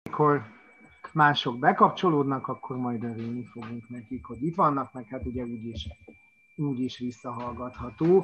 amikor mások bekapcsolódnak, akkor majd örülni fogunk nekik, hogy itt vannak, meg hát ugye úgyis visszahallgatható.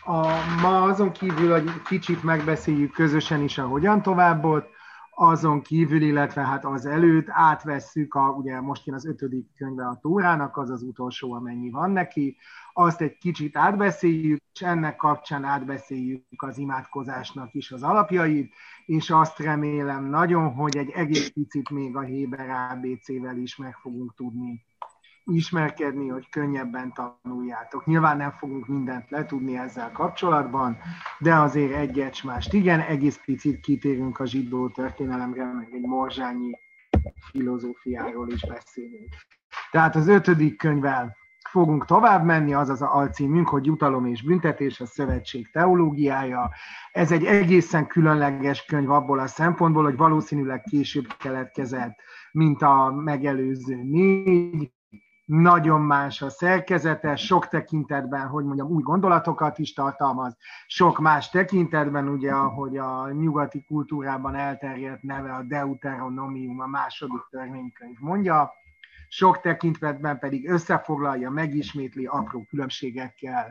Ma azon kívül, hogy kicsit megbeszéljük közösen is a hogyan továbbot, azon kívül, illetve hát az előtt átvesszük, ugye most jön az 5. könyve a Tórának, az az utolsó, amennyi van neki, azt egy kicsit átbeszéljük, és ennek kapcsán átbeszéljük az imádkozásnak is az alapjait, és azt remélem nagyon, hogy egy egész picit még a Héber ABC-vel is meg fogunk tudni ismerkedni, hogy könnyebben tanuljátok. Nyilván nem fogunk mindent letudni ezzel kapcsolatban, de azért egyet-mást igen, egész picit kitérünk a zsidó történelemre, meg egy morzsányi filozófiáról is beszélünk. Tehát az 5. könyvvel fogunk tovább menni, az az alcímünk, hogy Jutalom és büntetés, a szövetség teológiája. Ez egy egészen különleges könyv abból a szempontból, hogy valószínűleg később keletkezett, mint a megelőző 4. Nagyon más a szerkezete, sok tekintetben, hogy mondjam, új gondolatokat is tartalmaz, sok más tekintetben, ugye, ahogy a nyugati kultúrában elterjedt neve a Deuteronomium, a 2. törvénykönyv mondja, sok tekintetben pedig összefoglalja, megismétli apró különbségekkel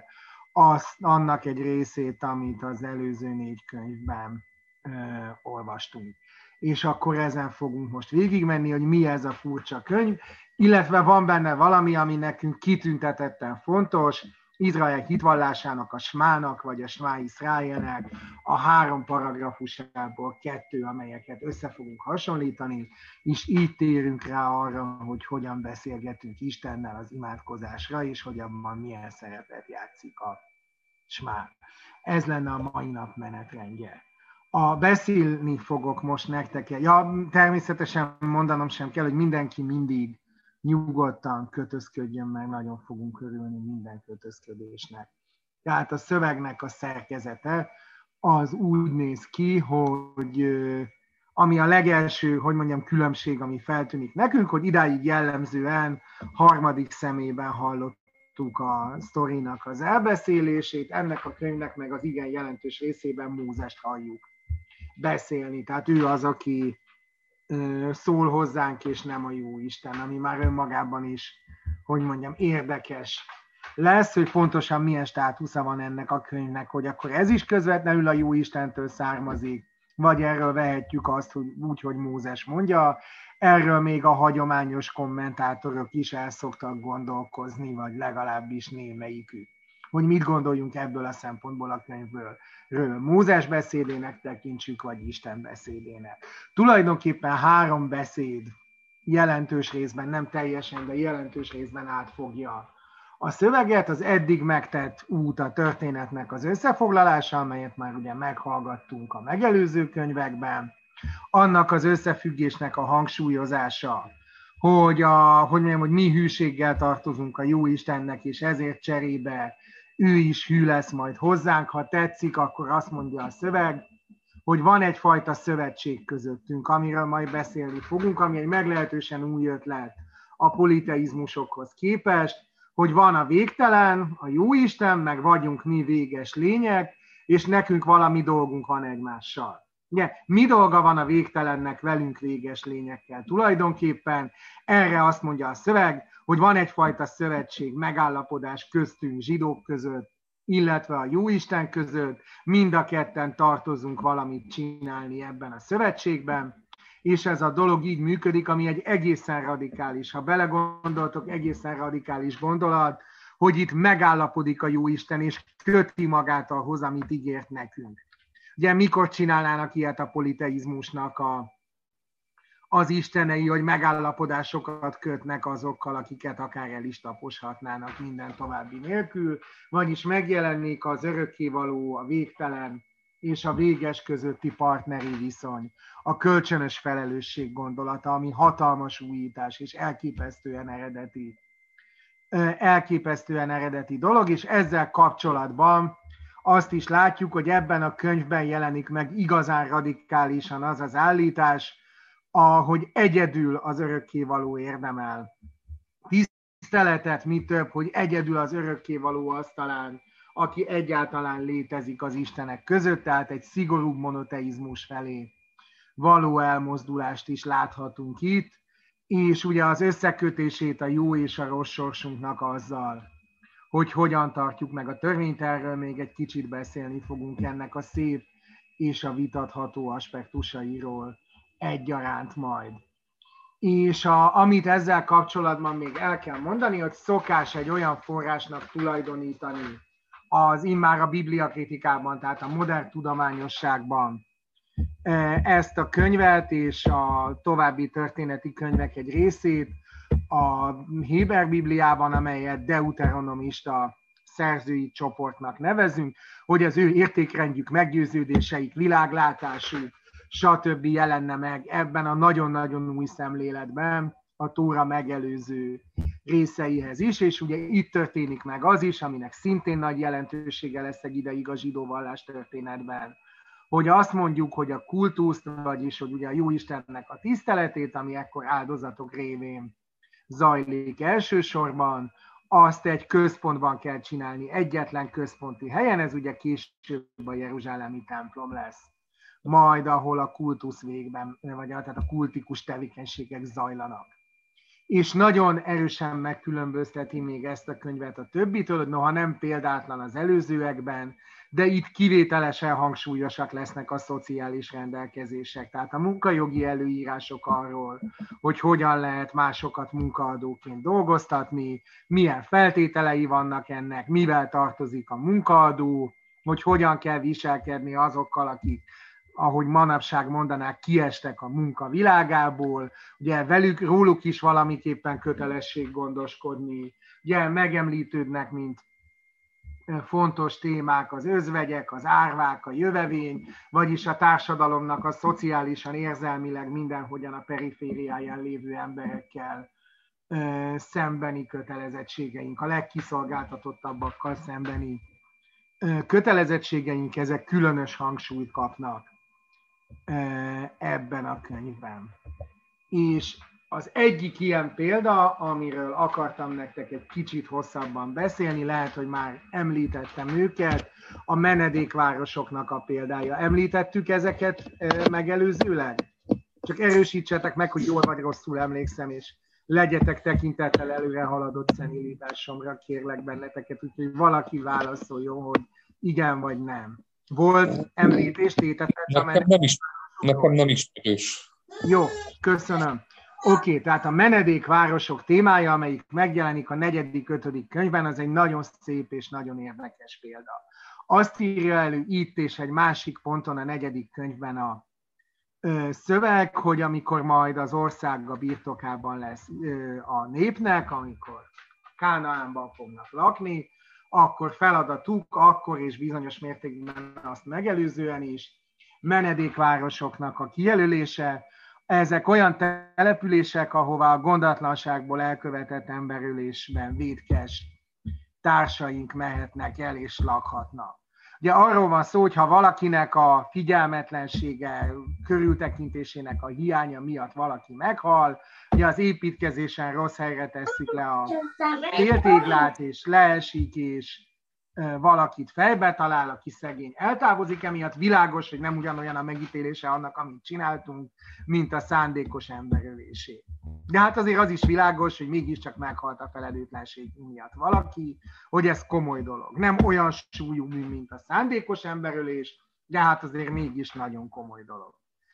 annak egy részét, amit az előző 4 könyvben olvastunk. És akkor ezen fogunk most végigmenni, hogy mi ez a furcsa könyv, illetve van benne valami, ami nekünk kitüntetetten fontos, Izrael hitvallásának, a Smának, vagy a Smá Iszráelnek a 3 paragrafusából 2, amelyeket össze fogunk hasonlítani, és így térünk rá arra, hogy hogyan beszélgetünk Istennel az imádkozásra, és hogy abban milyen szerepet játszik a Smá. Ez lenne a mai nap menetrendje. Beszélni fogok most nektek. Természetesen mondanom sem kell, hogy mindenki mindig nyugodtan kötözködjön, mert nagyon fogunk örülni minden kötözködésnek. Tehát a szövegnek a szerkezete az úgy néz ki, hogy ami a legelső, hogy mondjam, különbség, ami feltűnik nekünk, hogy idáig jellemzően harmadik szemében hallottuk a sztorinak az elbeszélését, ennek a könyvnek meg az igen jelentős részében Mózest halljuk beszélni. Tehát ő az, aki szól hozzánk, és nem a jó Isten, ami már önmagában is, hogy mondjam, érdekes lesz, hogy pontosan milyen státusza van ennek a könyvnek, hogy akkor ez is közvetlenül a jó Istentől származik, vagy erről vehetjük azt, hogy úgy, hogy Mózes mondja, erről még a hagyományos kommentátorok is el szoktak gondolkozni, vagy legalábbis némelyikük. Hogy mit gondoljunk ebből a szempontból a könyvből. Mózes beszédének tekintsük, vagy Isten beszédének. Tulajdonképpen 3 beszéd jelentős részben, nem teljesen, de jelentős részben átfogja a szöveget, az eddig megtett út a történetnek az összefoglalása, amelyet már ugye meghallgattunk a megelőző könyvekben, annak az összefüggésnek a hangsúlyozása, hogy mi hűséggel tartozunk a jó Istennek, és ezért cserébe ő is hű lesz majd hozzánk, ha tetszik, akkor azt mondja a szöveg, hogy van egyfajta szövetség közöttünk, amiről majd beszélni fogunk, ami egy meglehetősen új ötlet a politeizmusokhoz képest, hogy van a végtelen, a jóisten, meg vagyunk mi véges lények, és nekünk valami dolgunk van egymással. Ugye, mi dolga van a végtelennek velünk véges lényekkel? Tulajdonképpen erre azt mondja a szöveg, hogy van egyfajta szövetség, megállapodás köztünk zsidók között, illetve a jóisten között, mind a ketten tartozunk valamit csinálni ebben a szövetségben, és ez a dolog így működik, ami egy egészen radikális, ha belegondoltok, egészen radikális gondolat, hogy itt megállapodik a jóisten, és köti magát ahhoz, amit ígért nekünk. Ugye mikor csinálnának ilyet a politeizmusnak az istenei, hogy megállapodásokat kötnek azokkal, akiket akár el is taposhatnának minden további nélkül, vagyis megjelennék az örökkévaló, a végtelen és a véges közötti partneri viszony, a kölcsönös felelősség gondolata, ami hatalmas újítás és elképesztően eredeti dolog, és ezzel kapcsolatban azt is látjuk, hogy ebben a könyvben jelenik meg igazán radikálisan az az állítás, hogy egyedül az örökkévaló érdemel tiszteletet, mi több, hogy egyedül az örökkévaló az talán, aki egyáltalán létezik az istenek között, tehát egy szigorúbb monoteizmus felé való elmozdulást is láthatunk itt, és ugye az összekötését a jó és a rossz sorsunknak azzal, hogy hogyan tartjuk meg a törvényt, erről még egy kicsit beszélni fogunk ennek a szép és a vitatható aspektusairól egyaránt majd. És amit ezzel kapcsolatban még el kell mondani, hogy szokás egy olyan forrásnak tulajdonítani az immár a bibliakritikában, tehát a modern tudományosságban ezt a könyvet és a további történeti könyvek egy részét a Héber Bibliában, amelyet deuteronomista szerzői csoportnak nevezünk, hogy az ő értékrendjük, meggyőződéseik, világlátásuk, stb. Jelenne meg ebben a nagyon-nagyon új szemléletben a Tóra megelőző részeihez is, és ugye itt történik meg az is, aminek szintén nagy jelentősége lesz egy ideig a zsidó vallás történetben, hogy azt mondjuk, hogy a kultuszt, vagyis hogy ugye a Jóistennek a tiszteletét, ami ekkor áldozatok révén zajlik elsősorban, azt egy központban kell csinálni, egyetlen központi helyen, ez ugye később a jeruzsálemi templom lesz. Majd ahol a kultusz végben, vagy tehát a kultikus tevékenységek zajlanak. És nagyon erősen megkülönbözteti még ezt a könyvet a többitől, noha nem példátlan az előzőekben, de itt kivételesen hangsúlyosak lesznek a szociális rendelkezések. Tehát a munkajogi előírások arról, hogy hogyan lehet másokat munkaadóként dolgoztatni, milyen feltételei vannak ennek, mivel tartozik a munkaadó, hogy hogyan kell viselkedni azokkal, akik, ahogy manapság mondanák, kiestek a munka világából, ugye róluk is valamiképpen kötelesség gondoskodni, ugye megemlítődnek, mint fontos témák az özvegyek, az árvák, a jövevény, vagyis a társadalomnak a szociálisan, érzelmileg mindenhogyan a perifériáján lévő emberekkel szembeni kötelezettségeink, a legkiszolgáltatottabbakkal szembeni kötelezettségeink, ezek különös hangsúlyt kapnak ebben a könyvben. És az egyik ilyen példa, amiről akartam nektek egy kicsit hosszabban beszélni, lehet, hogy már említettem őket, a menedékvárosoknak a példája. Említettük ezeket megelőzőleg? Csak erősítsetek meg, hogy jól vagy rosszul emlékszem, és legyetek tekintettel előre haladott szenilitásomra, kérlek benneteket, úgyhogy valaki válaszoljon, hogy igen vagy nem. Volt említést, tétetek? Nekem nem ismerős. Jó, köszönöm. Oké, tehát a menedékvárosok témája, amelyik megjelenik a 4.-5. könyvben, az egy nagyon szép és nagyon érdekes példa. Azt írja elő itt és egy másik ponton a 4. könyvben a szöveg, hogy amikor majd az ország a birtokában lesz a népnek, amikor Kánaánban fognak lakni, akkor feladatuk, akkor és bizonyos mértékben azt megelőzően is menedékvárosoknak a kijelölése. Ezek olyan települések, ahová a gondatlanságból elkövetett emberölésben vétkes társaink mehetnek el és lakhatnak. Ugye arról van szó, hogy ha valakinek a figyelmetlensége, körültekintésének a hiánya miatt valaki meghal, ugye az építkezésen rossz helyre tesszük le a féltéglát, és leesik, és valakit fejbe talál, aki szegény eltávozik, emiatt világos, hogy nem ugyanolyan a megítélése annak, amit csináltunk, mint a szándékos emberölésé. De hát azért az is világos, hogy mégiscsak meghalt a felelőtlenség miatt valaki, hogy ez komoly dolog. Nem olyan súlyú, mint a szándékos emberölés, de hát azért mégis nagyon komoly dolog.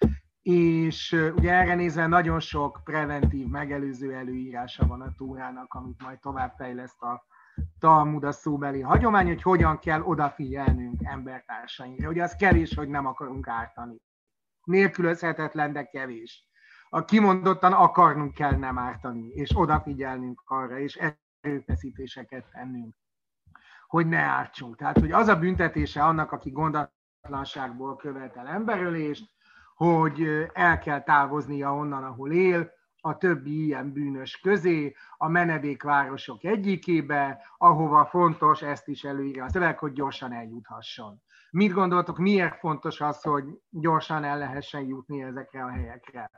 És ugye erre nézve nagyon sok preventív, megelőző előírása van a Tórának, amit majd továbbfejleszt a Talmud, a szóbeli hagyomány, hogy hogyan kell odafigyelnünk embertársainkra. Ugye az kevés, hogy nem akarunk ártani. Nélkülözhetetlen, de kevés. Kimondottan akarnunk kell nem ártani, és odafigyelnünk arra, és erőfeszítéseket tennünk, hogy ne ártsunk. Tehát, hogy az a büntetése annak, aki gondatlanságból követel emberölést, hogy el kell távoznia onnan, ahol él, a többi ilyen bűnös közé, a menedékvárosok egyikébe, ahova fontos, ezt is előírja a szöveg, hogy gyorsan eljuthasson. Mit gondoltok, miért fontos az, hogy gyorsan el lehessen jutni ezekre a helyekre?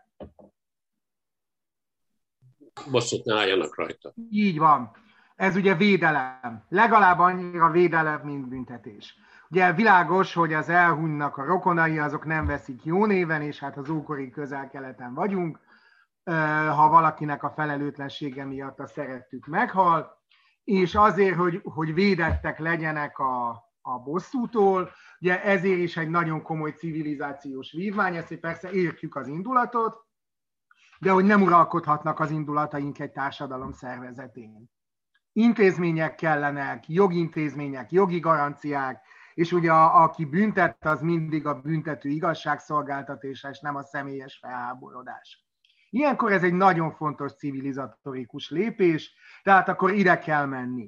Bosszút ne álljanak rajta. Így van. Ez ugye védelem. Legalább annyira védelem, mint büntetés. Ugye világos, hogy az elhunynak a rokonai, azok nem veszik jó néven, és hát az ókori Közel-Keleten vagyunk. Ha valakinek a felelőtlensége miatt a szerettük meghal, és azért, hogy védettek legyenek a bosszútól, ugye ezért is egy nagyon komoly civilizációs vívmány, ezt persze értjük az indulatot, de hogy nem uralkodhatnak az indulataink egy társadalom szervezetén. Intézmények kellenek, jogintézmények, jogi garanciák, és ugye aki büntet, az mindig a büntető igazságszolgáltatása, és nem a személyes felháborodás. Ilyenkor ez egy nagyon fontos civilizatorikus lépés, tehát akkor ide kell menni.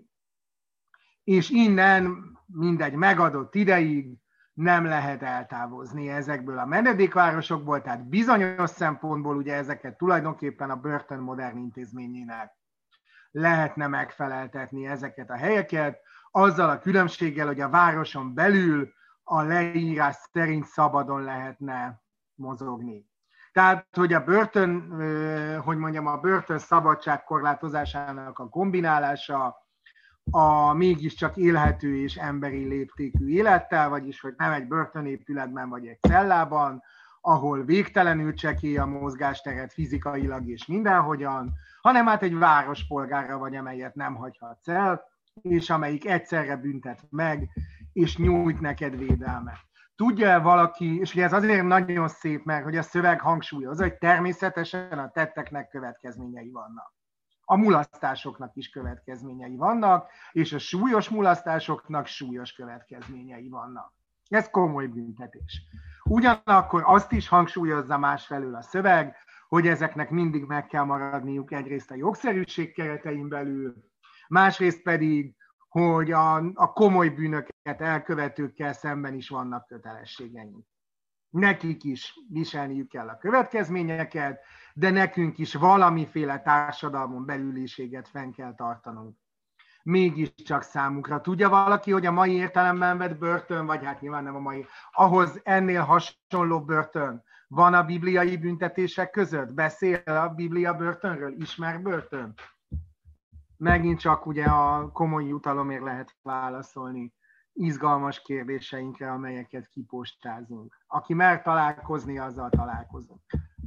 És innen mindegy megadott ideig nem lehet eltávozni ezekből a menedékvárosokból, tehát bizonyos szempontból ugye ezeket tulajdonképpen a börtön modern intézményének lehetne megfeleltetni ezeket a helyeket, azzal a különbséggel, hogy a városon belül a leírás szerint szabadon lehetne mozogni. Tehát, hogy a börtön, a börtön szabadságkorlátozásának a kombinálása a mégiscsak élhető és emberi léptékű élettel, vagyis, hogy nem egy börtönépületben vagy egy cellában, ahol végtelenül csekély a mozgásteret fizikailag és mindenhogyan, hanem hát egy várospolgárra vagy, amelyet nem hagyhatsz el, és amelyik egyszerre büntet meg, és nyújt neked védelmet. Tudja valaki, és ugye ez azért nagyon szép, mert hogy a szöveg hangsúlyozza, hogy természetesen a tetteknek következményei vannak. A mulasztásoknak is következményei vannak, és a súlyos mulasztásoknak súlyos következményei vannak. Ez komoly büntetés. Ugyanakkor azt is hangsúlyozza másfelől a szöveg, hogy ezeknek mindig meg kell maradniuk egyrészt a jogszerűség keretein belül, másrészt pedig, hogy a komoly bűnöket elkövetőkkel szemben is vannak kötelességeink. Nekik is viselniük kell a következményeket, de nekünk is valamiféle társadalmon belüliséget fenn kell tartanunk. Mégiscsak számukra. Tudja valaki, hogy a mai értelemben vett börtön, vagy hát nyilván nem a mai, ahhoz ennél hasonló börtön van a bibliai büntetések között? Beszél a Biblia börtönről? Ismer börtön? Megint csak ugye a komoly jutalomért lehet válaszolni izgalmas kérdéseinkre, amelyeket kipostázunk. Aki mer találkozni, azzal találkozunk.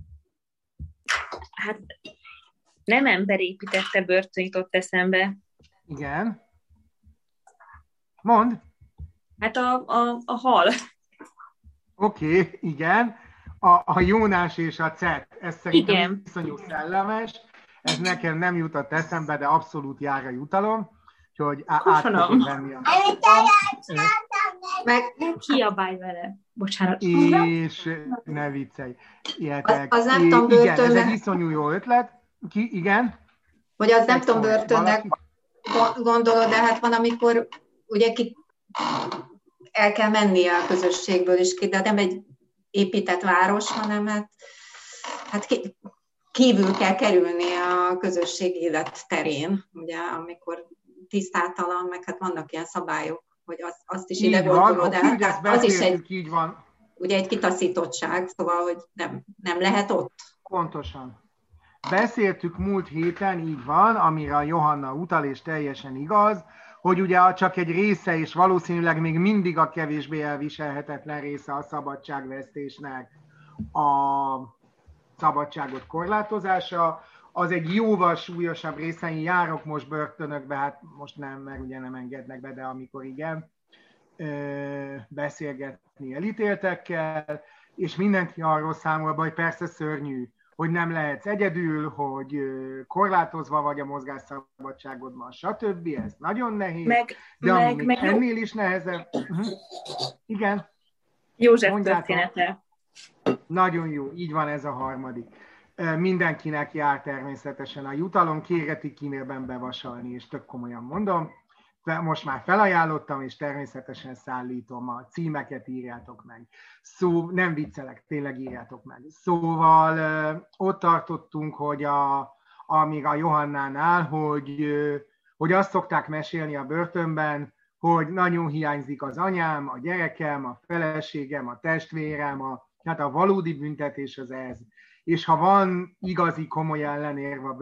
Hát nem ember építette börtön, jutott eszembe. Igen. Mondd. Hát a hal. Oké, igen. A Jónás és a Cet. Ez szerintem iszonyú szellemes. Ez nekem nem jutott eszembe, de abszolút jár a jutalom. Úgyhogy át fogom venni a... Meg kiabálj vele. Bocsánat. És ne viccelj. Az nem tudom börtönnek. Igen, ez egy iszonyú jó ötlet. Igen? Hogy az nem tudom börtönnek gondolod, de hát van, amikor ugye el kell mennie a közösségből is ki, de nem egy épített város, hanem hát kívül kell kerülni a közösség élet terén, ugye, amikor tisztátalan, meg hát vannak ilyen szabályok, hogy azt is ide gondolod el. Az is így van. Ugye egy kitaszítottság, szóval, hogy nem lehet ott. Pontosan. Beszéltük múlt héten, így van, amire a Johanna utal, és teljesen igaz, hogy ugye csak egy része, és valószínűleg még mindig a kevésbé elviselhetetlen része a szabadságvesztésnek a szabadságot korlátozása, az egy jóval súlyosabb része. Én járok most börtönökbe, hát most nem, mert ugye nem engednek be, de amikor igen, beszélgetni elítéltekkel, és mindenki arról számol be, hogy persze szörnyű, hogy nem lehetsz egyedül, hogy korlátozva vagy a mozgásszabadságodban, stb. Ez nagyon nehéz, de ami még ennél is nehezebb. Igen. József története. Nagyon jó, így van, ez a harmadik. Mindenkinek jár természetesen a jutalom, kérhetik kímélben bevasalni, és tök komolyan mondom. Most már felajánlottam, és természetesen szállítom, a címeket írjátok meg. Nem viccelek, tényleg írjátok meg. Szóval ott tartottunk, hogy amíg a Johannánál, hogy azt szokták mesélni a börtönben, hogy nagyon hiányzik az anyám, a gyerekem, a feleségem, a testvérem, tehát a valódi büntetés az ez. És ha van igazi komoly ellenérv a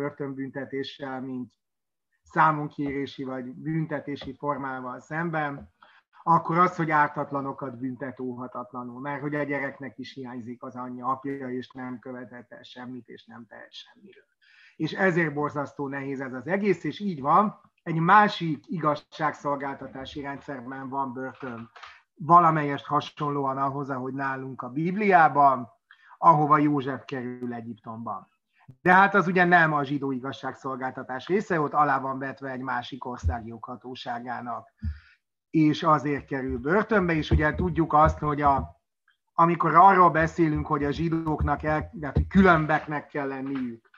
börtönbüntetéssel, mint számonkérési vagy büntetési formával szemben, akkor az, hogy ártatlanokat büntet óhatatlanul, mert hogy a gyereknek is hiányzik az anyja, apja, és nem követett el semmit, és nem tehet semmiről. És ezért borzasztó nehéz ez az egész, és így van, egy másik igazságszolgáltatási rendszerben van börtön, valamelyest hasonlóan ahhoz, ahogy nálunk a Bibliában, ahova József kerül Egyiptomban. De hát az ugye nem a zsidó igazságszolgáltatás része, ott alá van vetve egy másik ország joghatóságának, és azért kerül börtönbe, és ugye tudjuk azt, hogy amikor arról beszélünk, hogy a zsidóknak különbeknek kell lenniük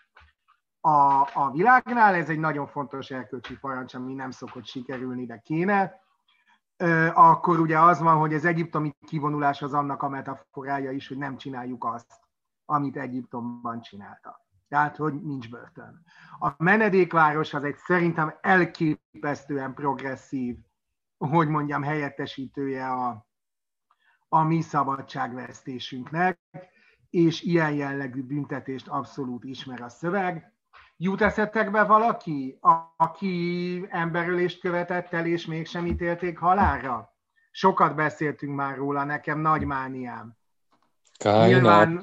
a világnál, ez egy nagyon fontos erkölcsi parancs, ami nem szokott sikerülni, de kéne, akkor ugye az van, hogy az egyiptomi kivonulás az annak a metaforája is, hogy nem csináljuk azt, amit Egyiptomban csináltak. Tehát, hogy nincs börtön. A menedékváros az egy szerintem elképesztően progresszív, hogy mondjam, helyettesítője a mi szabadságvesztésünknek, és ilyen jellegű büntetést abszolút ismer a szöveg. Jut eszetekbe valaki, aki emberölést követett el, és mégsem ítélték halálra? Sokat beszéltünk már róla, nekem nagy mániám. Káin.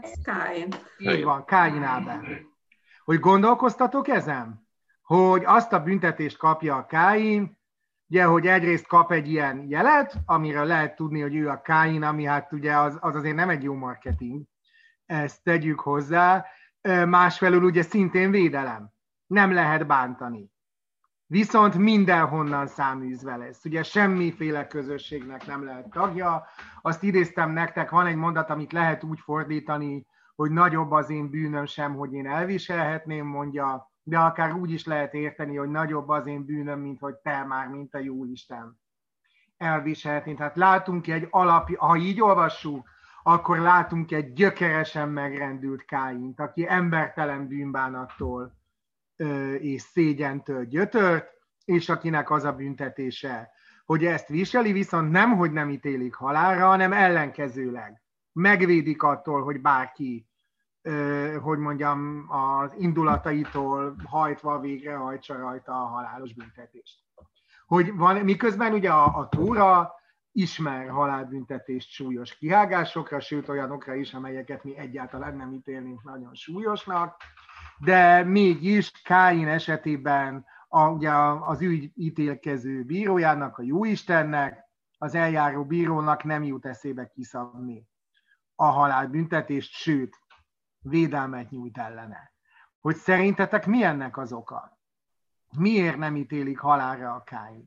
Így van, Káin Ábel. Hogy gondolkoztatok ezen? Hogy azt a büntetést kapja a Káin, ugye, hogy egyrészt kap egy ilyen jelet, amiről lehet tudni, hogy ő a Káin, ami hát ugye az azért nem egy jó marketing, ezt tegyük hozzá, másfelől ugye szintén védelem, nem lehet bántani. Viszont mindenhonnan száműzve lesz. Ugye semmiféle közösségnek nem lehet tagja. Azt idéztem nektek, van egy mondat, amit lehet úgy fordítani, hogy nagyobb az én bűnöm sem, hogy én elviselhetném, mondja, de akár úgy is lehet érteni, hogy nagyobb az én bűnöm, mint hogy te már, mint a Jóisten elviselhetnéd. Tehát látunk egy ha így olvassuk, akkor látunk egy gyökeresen megrendült Káint, aki embertelen bűnbánattól és szégyentől gyötört, és akinek az a büntetése, hogy ezt viseli, viszont nem, hogy nem ítélik halálra, hanem ellenkezőleg. Megvédik attól, hogy bárki, hogy mondjam, az indulataitól hajtva végrehajtsa rajta a halálos büntetést. Hogy miközben ugye a Tóra ismer halálbüntetést súlyos kihágásokra, sőt olyanokra is, amelyeket mi egyáltalán nem ítélnénk nagyon súlyosnak, de mégis Káin esetében ugye az ügy ítélkező bírójának, a Jóistennek, az eljáró bírónak nem jut eszébe kiszabni a halálbüntetést, sőt, védelmet nyújt ellene. Hogy szerintetek mi ennek az oka? Miért nem ítélik halálra a Káint?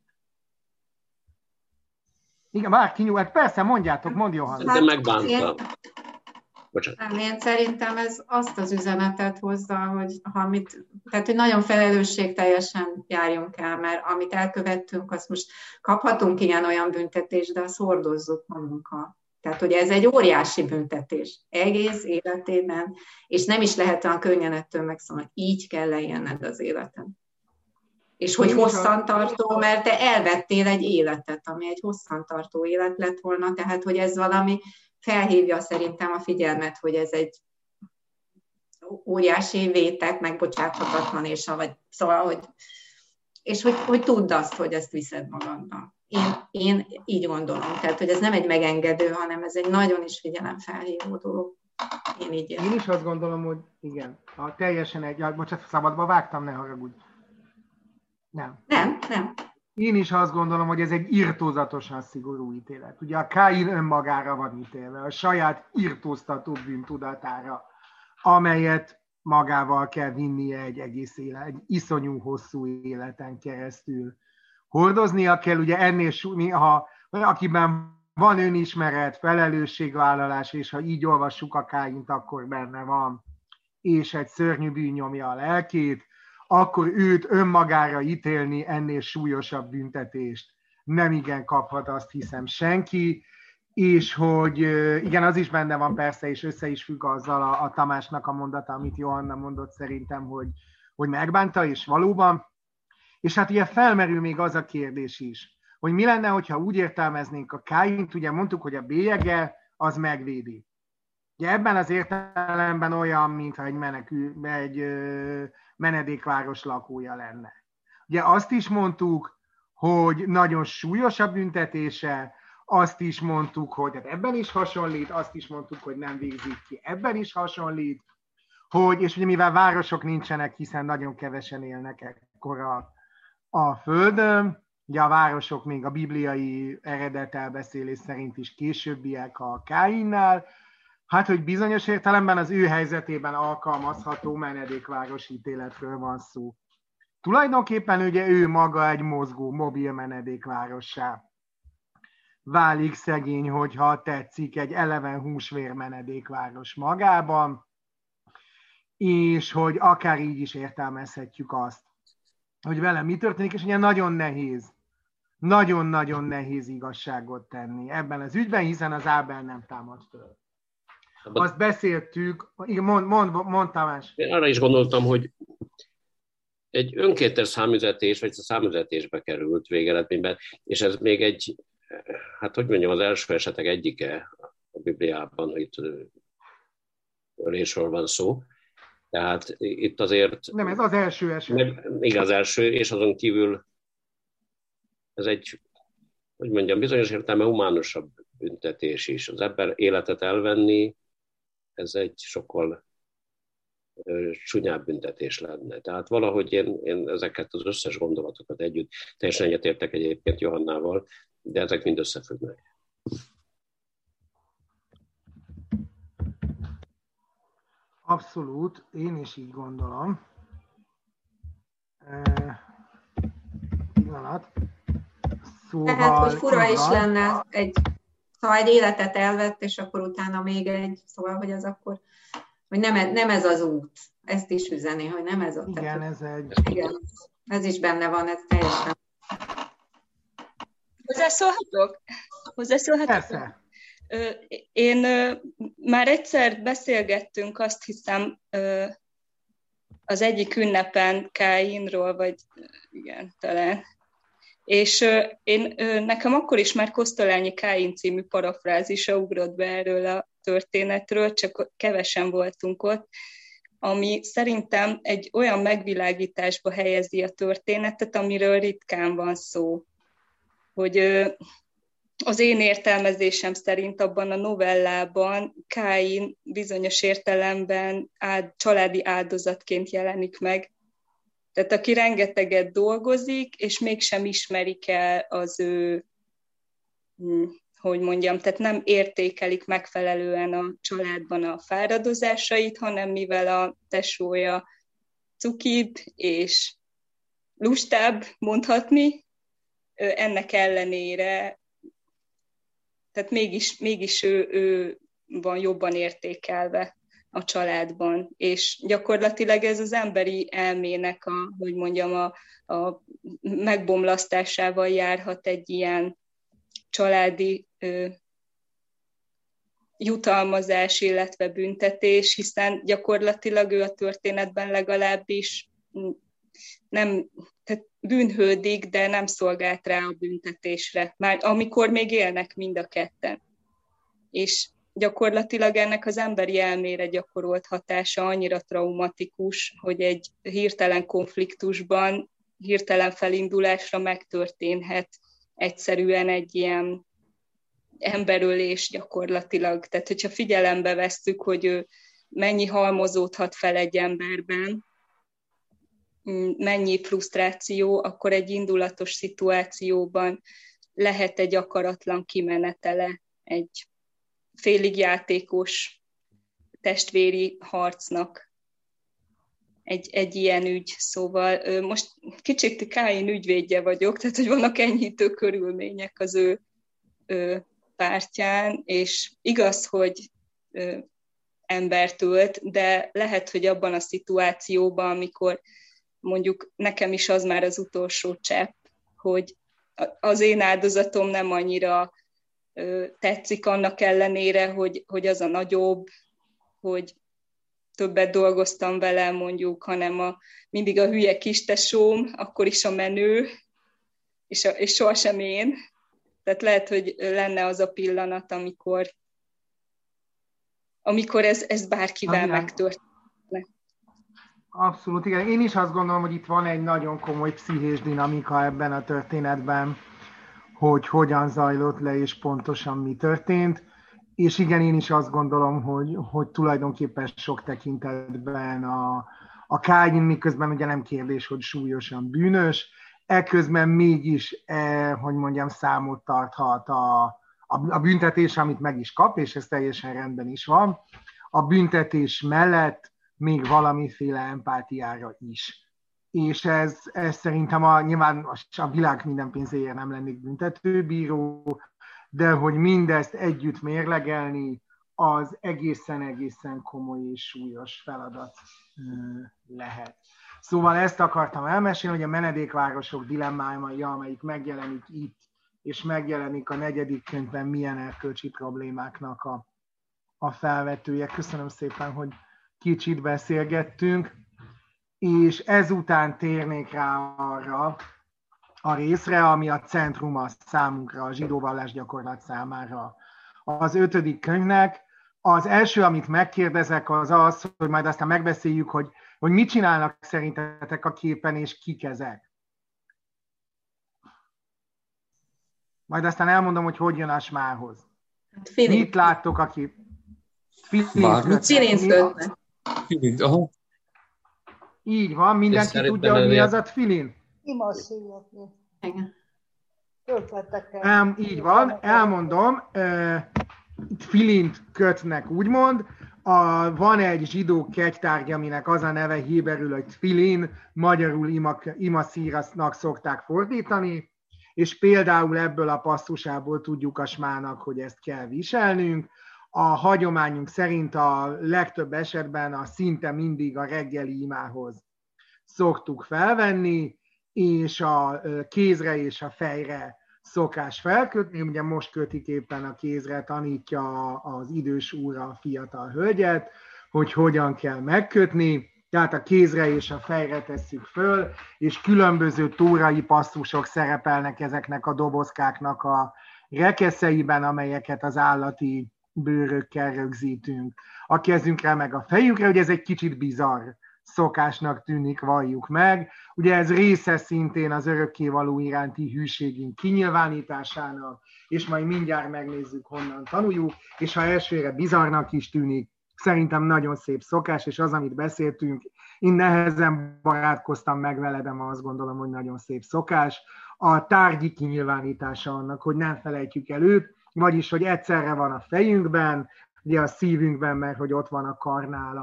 Igen, bárki nyújt, persze, mondjátok, mondj Johanna. De megbánta. Én szerintem ez azt az üzenetet hozza, hogy tehát, hogy nagyon felelősségteljesen járjunk el, mert amit elkövettünk, azt most kaphatunk ilyen-olyan büntetést, de azt hordozzuk magunkkal. Tehát, hogy ez egy óriási büntetés egész életében, és nem is lehet olyan könnyen ettől megszólni, így kell leélned az életen. És hogy hosszantartó, mert te elvettél egy életet, ami egy hosszantartó élet lett volna, tehát, hogy ez valami felhívja szerintem a figyelmet, hogy ez egy óriási vétek, megbocsáthatatlan, és hogy tudd azt, hogy ezt viszed magaddal. Én így gondolom, tehát, hogy ez nem egy megengedő, hanem ez egy nagyon is figyelemfelhívó dolog. Én is azt gondolom, hogy igen, teljesen bocsánat, szabadba vágtam, ne haragudj. Nem. Én is azt gondolom, hogy ez egy irtózatosan szigorú ítélet. Ugye a Káin önmagára van ítélve, a saját irtóztató bűntudatára, amelyet magával kell vinnie egy egész élet, egy iszonyú hosszú életen keresztül. Hordoznia kell, ugye ennél, akiben van önismeret, felelősségvállalás, és ha így olvassuk a Káint, akkor benne van, és egy szörnyű bűn nyomja a lelkét, akkor őt önmagára ítélni ennél súlyosabb büntetést nem igen kaphat, azt hiszem, senki, és hogy igen, az is benne van persze, és össze is függ azzal a Tamásnak a mondata, amit Johanna mondott szerintem, hogy megbánta, és valóban. És hát ugye felmerül még az a kérdés is, hogy mi lenne, hogyha úgy értelmeznénk a Káint, ugye mondtuk, hogy a bélyege az megvédi. Ugye ebben az értelemben olyan, mintha egy menedékváros lakója lenne. Ugye azt is mondtuk, hogy nagyon súlyos a büntetése, azt is mondtuk, hogy hát ebben is hasonlít, azt is mondtuk, hogy nem végzik ki, ebben is hasonlít, és ugye mivel városok nincsenek, hiszen nagyon kevesen élnek ekkora a Földön, ugye a városok még a bibliai eredetelbeszélés szerint is későbbiek a Káinnál, hát hogy bizonyos értelemben az ő helyzetében alkalmazható menedékváros ítéletről van szó. Tulajdonképpen ugye ő maga egy mozgó, mobil menedékvárossá válik szegény, hogyha tetszik, egy eleven húsvér menedékváros magában, és hogy akár így is értelmezhetjük azt, hogy vele mi történik, és ugye nagyon-nagyon nehéz igazságot tenni ebben az ügyben, hiszen az Ábel nem támad föl. Azt beszéltük, mondd Tamás. Én arra is gondoltam, hogy egy önkéntes számüzetés, vagy a számüzetésbe került végeredményben, és ez még egy, hát hogy mondjam, az első esetek egyike a Bibliában, hogy itt ölésről van szó. Tehát itt azért... Nem, ez az első eset. Igen, az első, és azon kívül ez egy, hogy mondjam, bizonyos értelme humánusabb büntetés is. Az ember életet elvenni, ez egy sokkal csúnyább büntetés lenne. Tehát valahogy én ezeket az összes gondolatokat együtt teljesen egyetértek egyébként Johannával, de ezek mind összefüggnek. Abszolút, én is így gondolom. Pillanat. Szóval, tehát, hogy fura is lenne, ha egy életet elvett, és akkor utána még egy, szóval, hogy az akkor, hogy nem ez az út. Ezt is üzeni, hogy nem ez a igen, tető. ez egy... Igen, ez is benne van, ez teljesen. Hozzászólhatok? Persze. Én már egyszer beszélgettünk, azt hiszem, az egyik ünnepen Káinról, vagy igen, talán. És nekem akkor is már Kosztolányi Káin című parafrázisa ugrott be erről a történetről, csak kevesen voltunk ott, ami szerintem egy olyan megvilágításba helyezi a történetet, amiről ritkán van szó. Hogy az én értelmezésem szerint abban a novellában Káin bizonyos értelemben családi áldozatként jelenik meg. Tehát aki rengeteget dolgozik, és mégsem ismerik el az ő, hogy mondjam, tehát nem értékelik megfelelően a családban a fáradozásait, hanem mivel a tesója cukibb és lustább, mondhatni, ennek ellenére, tehát mégis ő van jobban értékelve a családban, és gyakorlatilag ez az emberi elmének hogy mondjam, a megbomlasztásával járhat egy ilyen családi jutalmazás, illetve büntetés, hiszen gyakorlatilag ő a történetben legalábbis nem, tehát bűnhődik, de nem szolgált rá a büntetésre, már amikor még élnek mind a ketten. És gyakorlatilag ennek az emberi elmére gyakorolt hatása annyira traumatikus, hogy egy hirtelen konfliktusban, hirtelen felindulásra megtörténhet egyszerűen egy ilyen emberölés gyakorlatilag. Tehát, hogyha figyelembe vesszük, hogy ő mennyi halmozódhat fel egy emberben, mennyi frusztráció, akkor egy indulatos szituációban lehet egy akaratlan kimenetele egy félig játékos testvéri harcnak egy ilyen ügy. Szóval most kicsit Káin ügyvédje vagyok, tehát hogy vannak enyhítő körülmények az ő pártján, és igaz, hogy embert ölt, de lehet, hogy abban a szituációban, amikor mondjuk nekem is az már az utolsó csepp, hogy az én áldozatom nem annyira tetszik annak ellenére, hogy az a nagyobb, hogy többet dolgoztam vele mondjuk, hanem mindig a hülye kistesóm, akkor is a menő, és sohasem én. Tehát lehet, hogy lenne az a pillanat, amikor ez bárkivel megtörténne. Abszolút, igen. Én is azt gondolom, hogy itt van egy nagyon komoly pszichés dinamika ebben a történetben, hogy hogyan zajlott le, és pontosan mi történt. És igen, én is azt gondolom, hogy tulajdonképpen sok tekintetben a Káin, miközben ugye nem kérdés, hogy súlyosan bűnös, eközben mégis, hogy mondjam, számot tarthat a büntetés, amit meg is kap, és ez teljesen rendben is van. A büntetés mellett még valamiféle empátiára is. És ez szerintem nyilván a világ minden pénzéért nem lennék büntetőbíró, de hogy mindezt együtt mérlegelni, az egészen komoly és súlyos feladat lehet. Szóval ezt akartam elmesélni, hogy a menedékvárosok dilemmája, amelyik megjelenik itt, és megjelenik a 4. könyvben, milyen erkölcsi problémáknak a felvetője. Köszönöm szépen, hogy kicsit beszélgettünk, és ezután térnék rá arra a részre, ami a centrum a számunkra, a zsidó vallásgyakorlat számára. Az 5. könyvnek az első, amit megkérdezek, az az, hogy majd aztán megbeszéljük, hogy mit csinálnak szerintetek a képen, és kik ezek. Majd aztán elmondom, hogy jön a smához. Mit láttok a kép? Filint kötnek. Így van, mindenki tudja, hogy mi az a tfilin? Imaszíjatni. Igen. Így van, elmondom, tfilint kötnek, úgymond. Van egy zsidó kegytárgy, aminek az a neve héberül, hogy tfilin, magyarul imaszírasznak szokták fordítani, és például ebből a passzusából tudjuk a smának, hogy ezt kell viselnünk. A hagyományunk szerint a legtöbb esetben szinte mindig a reggeli imához szoktuk felvenni, és a kézre és a fejre szokás felkötni. Ugye most kötik éppen a kézre, tanítja az idős úr a fiatal hölgyet, hogy hogyan kell megkötni. Tehát a kézre és a fejre tesszük föl, és különböző tórai passzusok szerepelnek ezeknek a dobozkáknak a rekeszeiben, amelyeket az állati bőrökkel rögzítünk. A kezünkre meg a fejünkre, ugye ez egy kicsit bizarr szokásnak tűnik, valljuk meg. Ugye ez része szintén az örökkévaló iránti hűségünk kinyilvánításának, és majd mindjárt megnézzük, honnan tanuljuk, és ha elsőre bizarrnak is tűnik, szerintem nagyon szép szokás, és az, amit beszéltünk, én nehezen barátkoztam meg vele, de ma azt gondolom, hogy nagyon szép szokás. A tárgyi kinyilvánítása annak, hogy nem felejtjük el őt, vagyis, hogy egyszerre van a fejünkben, ugye a szívünkben, mert hogy ott van a karnál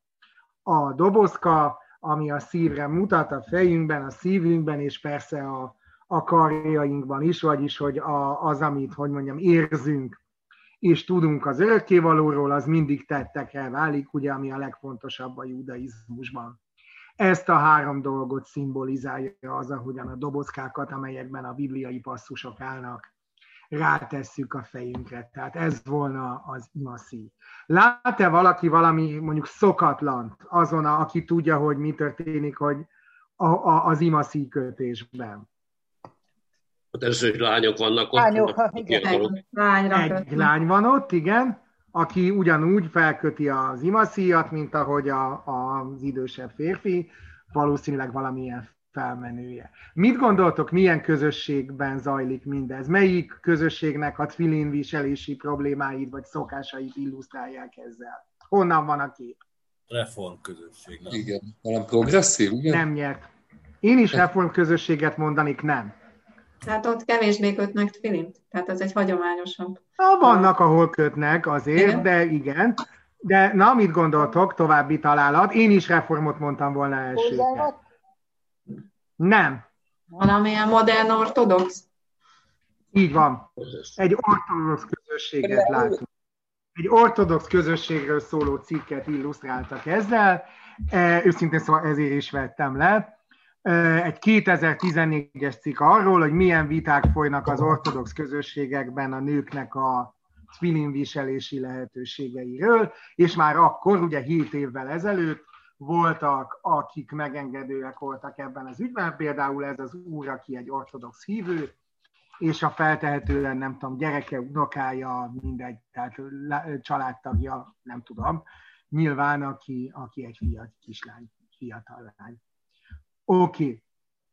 a dobozka, ami a szívre mutat, a fejünkben, a szívünkben, és persze a karjainkban is, vagyis, hogy az, amit, hogy mondjam, érzünk, és tudunk az örökkévalóról, az mindig tettekre válik, ugye, ami a legfontosabb a judaizmusban. Ezt a 3 dolgot szimbolizálja az, ahogyan a dobozkákat, amelyekben a bibliai passzusok állnak, rátesszük a fejünkre. Tehát ez volna az imaszíj. Lát-e valaki valami mondjuk szokatlant azon, aki tudja, hogy mi történik, hogy az imaszíj kötésben? Hát ez, hogy lányok vannak ott. Egy lány van ott, igen, aki ugyanúgy felköti az imaszíjat, mint ahogy az idősebb férfi, valószínűleg valamilyen felmenője. Mit gondoltok, milyen közösségben zajlik mindez? Melyik közösségnek a tfilin viselési problémáit vagy szokásait illusztrálják ezzel? Honnan van a kép? Reform közösség. Nem? Igen, valami progresszív, igen? Nem nyert. Én is reform közösséget mondanik, nem. Tehát ott kevésbé kötnek tfilint. Tehát ez egy hagyományosabb. Vannak, ahol kötnek azért, igen. De igen. De na, mit gondoltok? További találat. Én is reformot mondtam volna elsőre. Nem. Valamilyen modern ortodox? Így van. Egy ortodox közösséget látunk. Egy ortodox közösségről szóló cikket illusztráltak ezzel. Őszintén szóval ezért is vettem le. Egy 2014-es cikk arról, hogy milyen viták folynak az ortodox közösségekben a nőknek a tfilin viselési lehetőségeiről, és már akkor, ugye 7 évvel ezelőtt voltak, akik megengedőek voltak ebben az ügyben, például ez az úr, aki egy ortodox hívő, és a feltehetően, nem tudom, gyereke, unokája, mindegy, tehát családtagja, nem tudom, nyilván, aki egy kislány fiatal lány. Oké.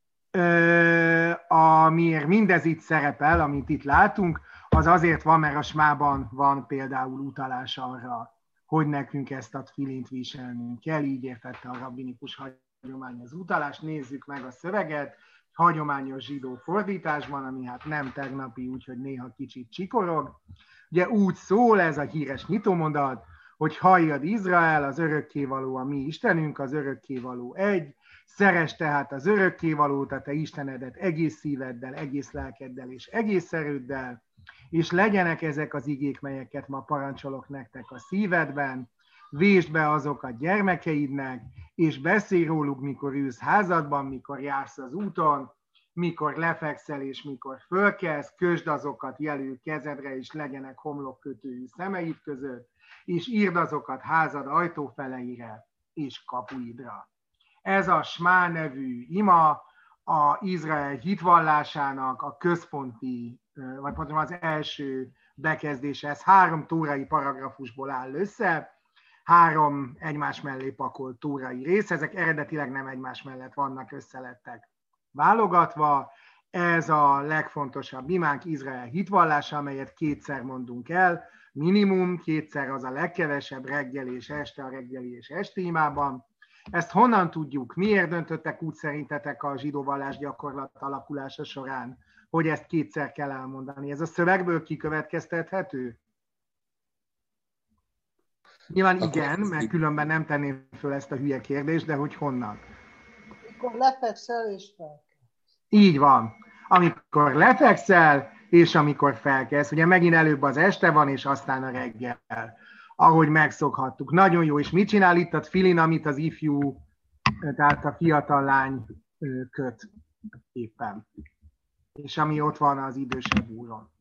Amiért mindez itt szerepel, amit itt látunk, az azért van, mert a smában van például utalás arra, hogy nekünk ezt a tfilint viselnünk kell, így értette a rabbinikus hagyomány az utalást. Nézzük meg a szöveget, hagyományos zsidó fordításban, ami hát nem tegnapi, úgyhogy néha kicsit csikorog. Ugye úgy szól ez a híres nyitómondat, hogy halljad Izrael, az örökkévaló a mi Istenünk, az örökkévaló egy, szeresd tehát az örökkévalót, a te Istenedet egész szíveddel, egész lelkeddel és egész erőddel, és legyenek ezek az igék, melyeket ma parancsolok nektek a szívedben, vésd be azokat gyermekeidnek, és beszélj róluk, mikor ülsz házadban, mikor jársz az úton, mikor lefekszel és mikor fölkelsz, kösd azokat jelű kezedre, és legyenek homlokkötőjű szemeid között, és írd azokat házad ajtófeleire és kapuidra. Ez a Smá nevű ima a Izrael hitvallásának a központi, vagy pontosan az első bekezdése. Ez 3 tórai paragrafusból áll össze, 3 egymás mellé pakolt tórai rész, ezek eredetileg nem egymás mellett vannak, összelettek válogatva. Ez a legfontosabb imánk, Izrael hitvallása, amelyet 2-szer mondunk el, minimum 2-szer, az a legkevesebb, reggel és este, a reggeli és esti imában. Ezt honnan tudjuk? Miért döntöttek úgy szerintetek a zsidó vallás gyakorlat alakulása során, hogy ezt 2-szer kell elmondani? Ez a szövegből kikövetkeztethető? Nyilván igen, mert különben nem tenném föl ezt a hülye kérdést, de hogy honnan? Amikor lefekszel és felkelsz. Így van. Amikor lefekszel és amikor felkelsz. Ugye megint előbb az este van, és aztán a reggel, ahogy megszokhattuk. Nagyon jó. És mit csinál itt a tfilin, amit az ifjú, tehát a fiatal lány köt éppen? És ami ott van az idősebb úron.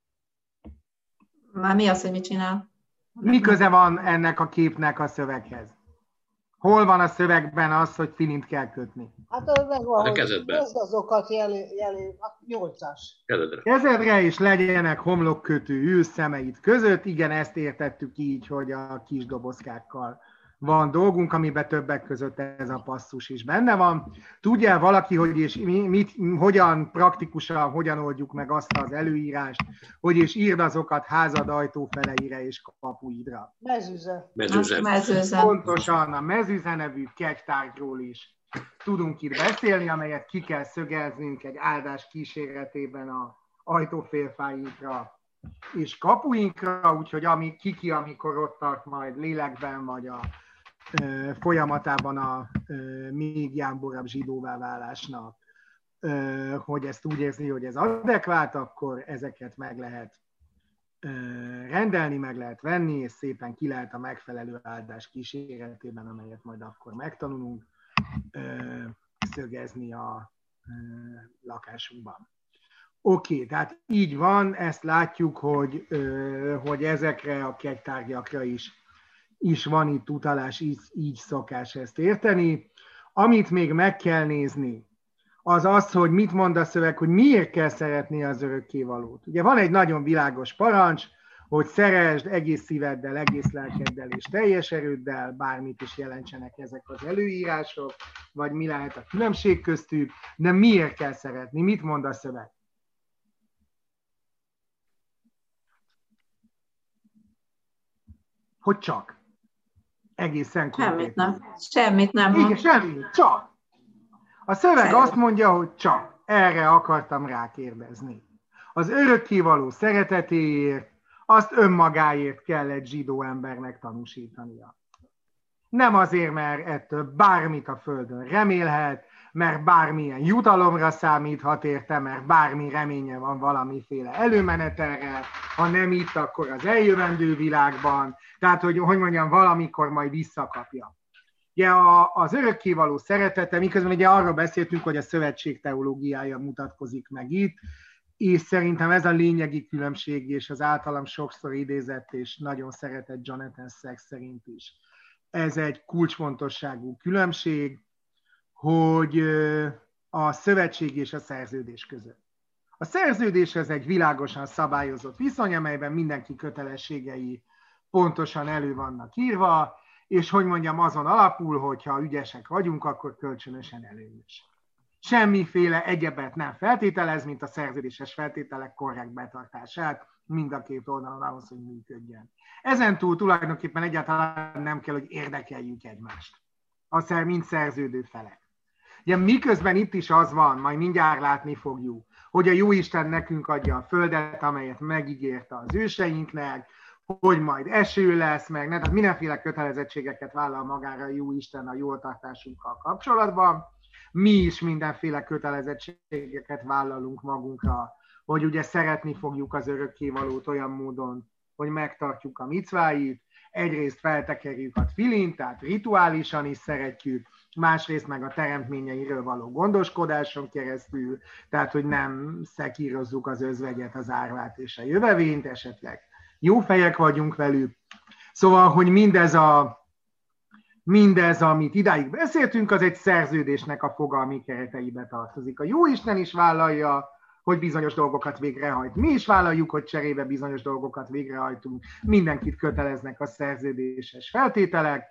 Már mi az, hogy mit csinál? Mi köze van ennek a képnek a szöveghez? Hol van a szövegben az, hogy tfilint kell kötni? Hát megvan, a kezedben. Kezd azokat jelé, a 8-as. Kezedre is legyenek homlokkötő ül szemeid között. Igen, ezt értettük így, hogy a kis dobozkákkal van dolgunk, amiben többek között ez a passzus is benne van. Tudja valaki, hogy és hogyan praktikusan, hogyan oldjuk meg azt az előírást, hogy és írd azokat házad ajtófeleire és kapuidra? Mezőze. Pontosan a mezőze nevű kegytárgyról is tudunk itt beszélni, amelyet ki kell szögeznünk egy áldás kíséretében a ajtófélfáinkra és kapuinkra, úgyhogy amikor ott tart majd lélekben, vagy a folyamatában a még jámborabb zsidóvá válásnak, hogy ezt úgy érzi, hogy ez adekvát, akkor ezeket meg lehet rendelni, meg lehet venni, és szépen ki lehet a megfelelő áldás kíséretében, amelyet majd akkor megtanulunk, szögezni a lakásunkban. Oké, tehát így van, ezt látjuk, hogy ezekre a kegytárgyakra is van itt utalás, így szokás ezt érteni. Amit még meg kell nézni, az, hogy mit mond a szöveg, hogy miért kell szeretni az örökkévalót. Ugye van egy nagyon világos parancs, hogy szeresd egész szíveddel, egész lelkeddel és teljes erőddel, bármit is jelentsenek ezek az előírások, vagy mi lehet a különbség köztük, de miért kell szeretni, mit mond a szöveg? Hogy csak. Egészen konkrétan. Semmit nem. Igen, semmit, csak. A szöveg azt mondja, hogy csak. Erre akartam rákérdezni. Az örökkévaló szeretetéért, azt önmagáért kell egy zsidó embernek tanúsítania. Nem azért, mert ettől bármit a földön remélhet, mert bármilyen jutalomra számíthat érte, mert bármi reménye van valamiféle előmenetelre, ha nem itt, akkor az eljövendő világban, tehát, hogy mondjam, valamikor majd visszakapja. Ugye az örökkévaló szeretete, miközben ugye arról beszéltünk, hogy a szövetség teológiája mutatkozik meg itt, és szerintem ez a lényegi különbség, és az általam sokszor idézett, és nagyon szeretett Jonathan Sacks szerint is. Ez egy kulcsfontosságú különbség, hogy a szövetség és a szerződés között. A szerződés ez egy világosan szabályozott viszony, amelyben mindenki kötelességei pontosan elő vannak írva, és hogy mondjam, azon alapul, hogyha ügyesek vagyunk, akkor kölcsönösen előnyös. Semmiféle egyebet nem feltételez, mint a szerződéses feltételek korrekt betartását mind a két oldalon ahhoz, hogy működjön. Ezen túl tulajdonképpen egyáltalán nem kell, hogy érdekeljük egymást. Mind szerződő felek. Ugye miközben itt is az van, majd mindjárt látni fogjuk, hogy a Jóisten nekünk adja a földet, amelyet megígérte az őseinknek, hogy majd eső lesz, meg tehát mindenféle kötelezettségeket vállal magára a Jóisten a jól tartásunkkal kapcsolatban. Mi is mindenféle kötelezettségeket vállalunk magunkra, hogy ugye szeretni fogjuk az örökkévalót olyan módon, hogy megtartjuk a micváit, egyrészt feltekerjük a tfilint, tehát rituálisan is szeretjük, másrészt meg a teremtményeiről való gondoskodáson keresztül, tehát hogy nem szekírozzuk az özvegyet, az árvát és a jövevényt, esetleg jó fejek vagyunk velük. Szóval, hogy mindez, amit idáig beszéltünk, az egy szerződésnek a fogalmi kereteibe tartozik. A Jóisten is vállalja, hogy bizonyos dolgokat végrehajt. Mi is vállaljuk, hogy cserébe bizonyos dolgokat végrehajtunk. Mindenkit köteleznek a szerződéses feltételek,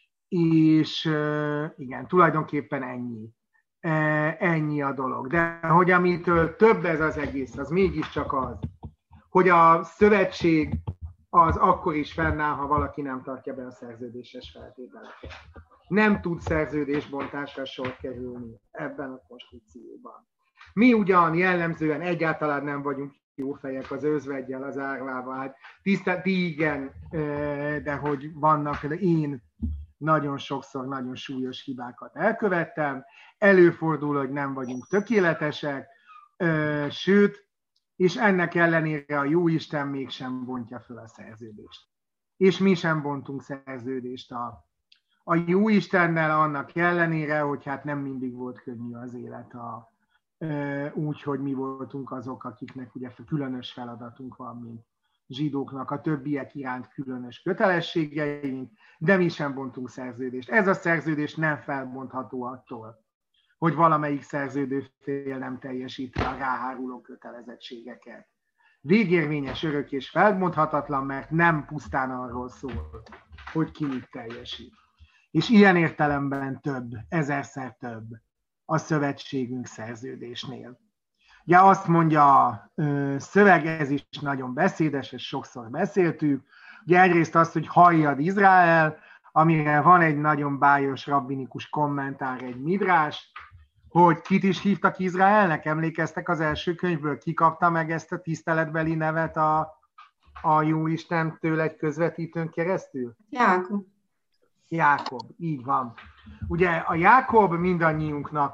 és igen, tulajdonképpen ennyi. Ennyi a dolog. De hogy amitől több ez az egész, az mégiscsak az, hogy a szövetség az akkor is fennáll, ha valaki nem tartja be a szerződéses feltételeket. Nem tud szerződésbontásra sor kerülni ebben a konstrukcióban. Mi ugyan jellemzően egyáltalán nem vagyunk jó fejek az özveggyel, az árvával, hát ti igen, de hogy vannak, de én nagyon sokszor nagyon súlyos hibákat elkövettem, előfordul, hogy nem vagyunk tökéletesek, sőt, és ennek ellenére a Jóisten mégsem bontja föl a szerződést. És mi sem bontunk szerződést a Jóistennel, annak ellenére, hogy hát nem mindig volt könnyű az élet úgy, hogy mi voltunk azok, akiknek ugye különös feladatunk van, mint zsidóknak, a többiek iránt különös kötelességeink, de mi sem bontunk szerződést. Ez a szerződés nem felbontható attól, hogy valamelyik szerződő fél nem teljesíti a ráháruló kötelezettségeket. Végérvényes, örök és felbonthatatlan, mert nem pusztán arról szól, hogy ki mit teljesít. És ilyen értelemben több, ezerszer több a szövetségünk szerződésnél. Ugye azt mondja a szöveg, ez is nagyon beszédes, ezt sokszor beszéltük. Ugye egyrészt azt, hogy halljad Izrael, amire van egy nagyon bájos rabbinikus kommentár, egy midrás, hogy kit is hívtak Izraelnek? Emlékeztek az első könyvből? Ki kapta meg ezt a tiszteletbeli nevet a Jóistentől egy közvetítőn keresztül? Jákob. Jákob, így van. Ugye a Jákob mindannyiunknak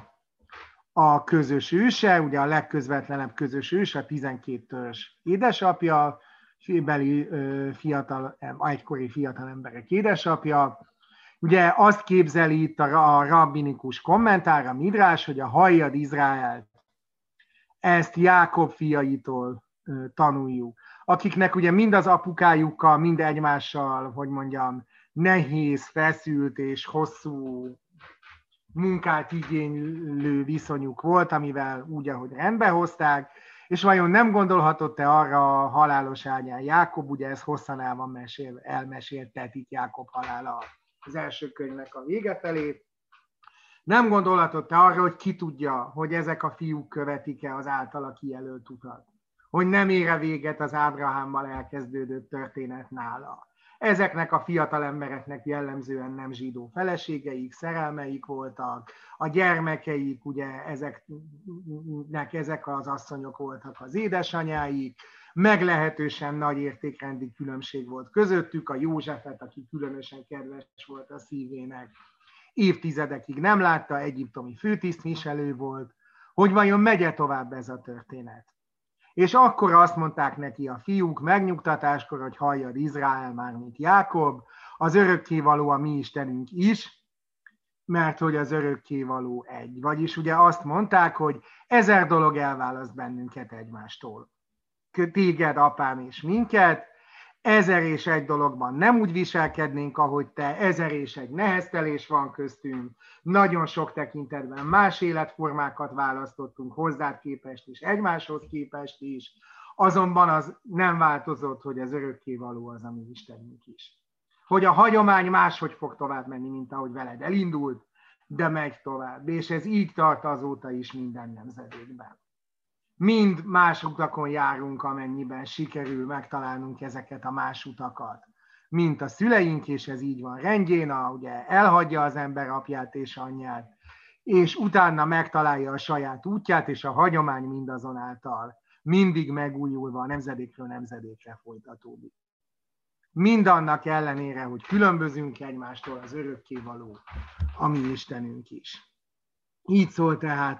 a közös őse, ugye a legközvetlenebb közös ős, a 12 törzs édesapja, beli egykori fiatal emberek édesapja. Ugye azt képzeli itt a rabbinikus kommentár, a midrás, hogy a halljad Izraelt, ezt Jákob fiaitól tanuljuk, akiknek ugye mind az apukájukkal, mind egymással, hogy mondjam, nehéz, feszült és hosszú munkát igénylő viszonyuk volt, amivel úgy, ahogy rendbe hozták, és vajon nem gondolhatott-e arra a halálos ágyán Jákob, ugye ez hosszan elmeséltetik Jákob halála az első könyvnek a vége felé, nem gondolhatott-e arra, hogy ki tudja, hogy ezek a fiúk követik-e az általa kijelölt utat, hogy nem ér véget az Ábrahámmal elkezdődött történet nála. Ezeknek a fiatal embereknek jellemzően nem zsidó feleségeik, szerelmeik voltak, a gyermekeik, ugye ezek az asszonyok voltak az édesanyáik, meglehetősen nagy értékrendi különbség volt közöttük, a Józsefet, aki különösen kedves volt a szívének, évtizedekig nem látta, egyiptomi főtisztviselő volt, hogy vajon megye tovább ez a történet. És akkor azt mondták neki a fiúk megnyugtatáskor, hogy halljad Izrael, mármint Jákob, az örökkévaló a mi Istenünk is, mert hogy az örökkévaló egy. Vagyis ugye azt mondták, hogy 1000 dolog elválaszt bennünket egymástól. Téged, apám és minket, 1001 dologban nem úgy viselkednénk, ahogy te, 1001 neheztelés van köztünk, nagyon sok tekintetben más életformákat választottunk hozzád képest és egymáshoz képest is, azonban az nem változott, hogy az örökkévaló az a mi Istenünk is. hogy a hagyomány máshogy fog tovább menni, mint ahogy veled elindult, de megy tovább. És ez így tart azóta is minden nemzedékben. Mind más utakon járunk, amennyiben sikerül megtalálnunk ezeket a más utakat, mint a szüleink, és ez így van rendjén, ugye elhagyja az ember apját és anyját, és utána megtalálja a saját útját, és a hagyomány mindazonáltal mindig megújulva a nemzedékről nemzedékre folytatódik. Mindannak ellenére, hogy különbözünk egymástól, az örökkévaló, a mi Istenünk is. Így szól tehát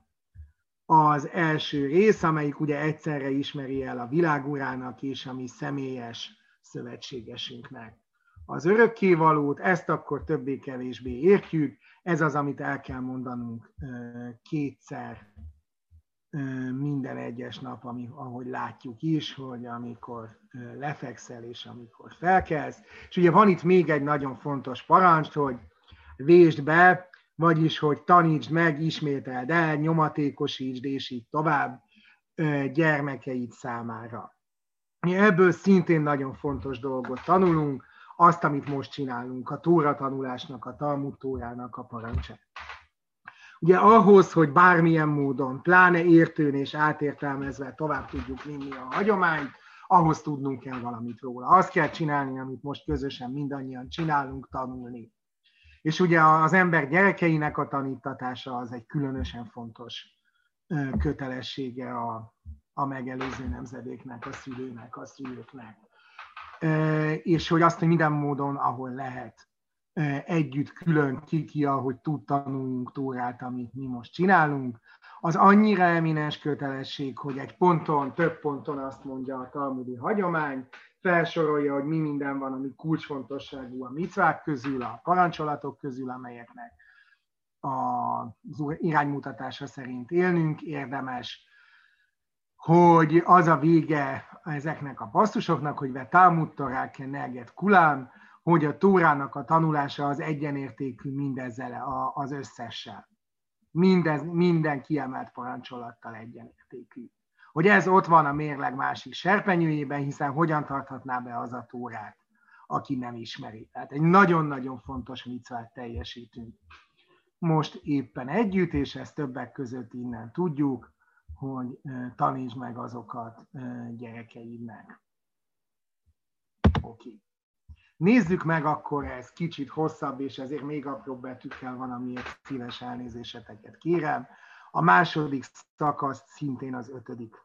az első rész, amelyik ugye egyszerre ismeri el a világurának és a mi személyes szövetségesünknek az örökkévalót, ezt akkor többé-kevésbé értjük, ez az, amit el kell mondanunk kétszer minden egyes nap, ahogy látjuk is, hogy amikor lefekszel és amikor felkelsz. És ugye van itt még egy nagyon fontos parancs, hogy vésd be, vagyis, hogy tanítsd meg, ismételd el, nyomatékosítsd, és így tovább gyermekeid számára. Ebből szintén nagyon fontos dolgot tanulunk, azt, amit most csinálunk, a Tóra tanulásnak, a Talmud Tórának a parancsát. Ugye ahhoz, hogy bármilyen módon, pláne értőn és átértelmezve tovább tudjuk vinni a hagyományt, ahhoz tudnunk kell valamit róla. Azt kell csinálni, amit most közösen mindannyian csinálunk, tanulni. És ugye az ember gyerekeinek a tanítatása az egy különösen fontos kötelessége a megelőző nemzedéknek, a szülőknek. És hogy azt, hogy minden módon, ahol lehet, együtt külön ki, ahogy tud tanuljunk Tórát, amit mi most csinálunk, az annyira eminens kötelesség, hogy egy ponton, több ponton azt mondja a talmudi hagyomány, felsorolja, hogy mi minden van, ami kulcsfontosságú a micvák közül, a parancsolatok közül, amelyeknek az iránymutatása szerint élnünk érdemes, hogy az a vége ezeknek a passzusoknak, hogy ve Talmud Torah keneget kulam, hogy a Tórának a tanulása az egyenértékű mindezzel az összessel. Minden kiemelt parancsolattal egyenértékű. Hogy ez ott van a mérleg másik serpenyőjében, hiszen hogyan tarthatná be az a Tórát, aki nem ismeri. Tehát egy nagyon-nagyon fontos micvát teljesítünk. Most éppen együtt, és ezt többek között innen tudjuk, hogy tanítsd meg azokat gyerekeidnek. Oké. Nézzük meg akkor, ez kicsit hosszabb, és ezért még apróbb betűkkel van, amiért szíves elnézéseteket kérem. A második szakasz szintén az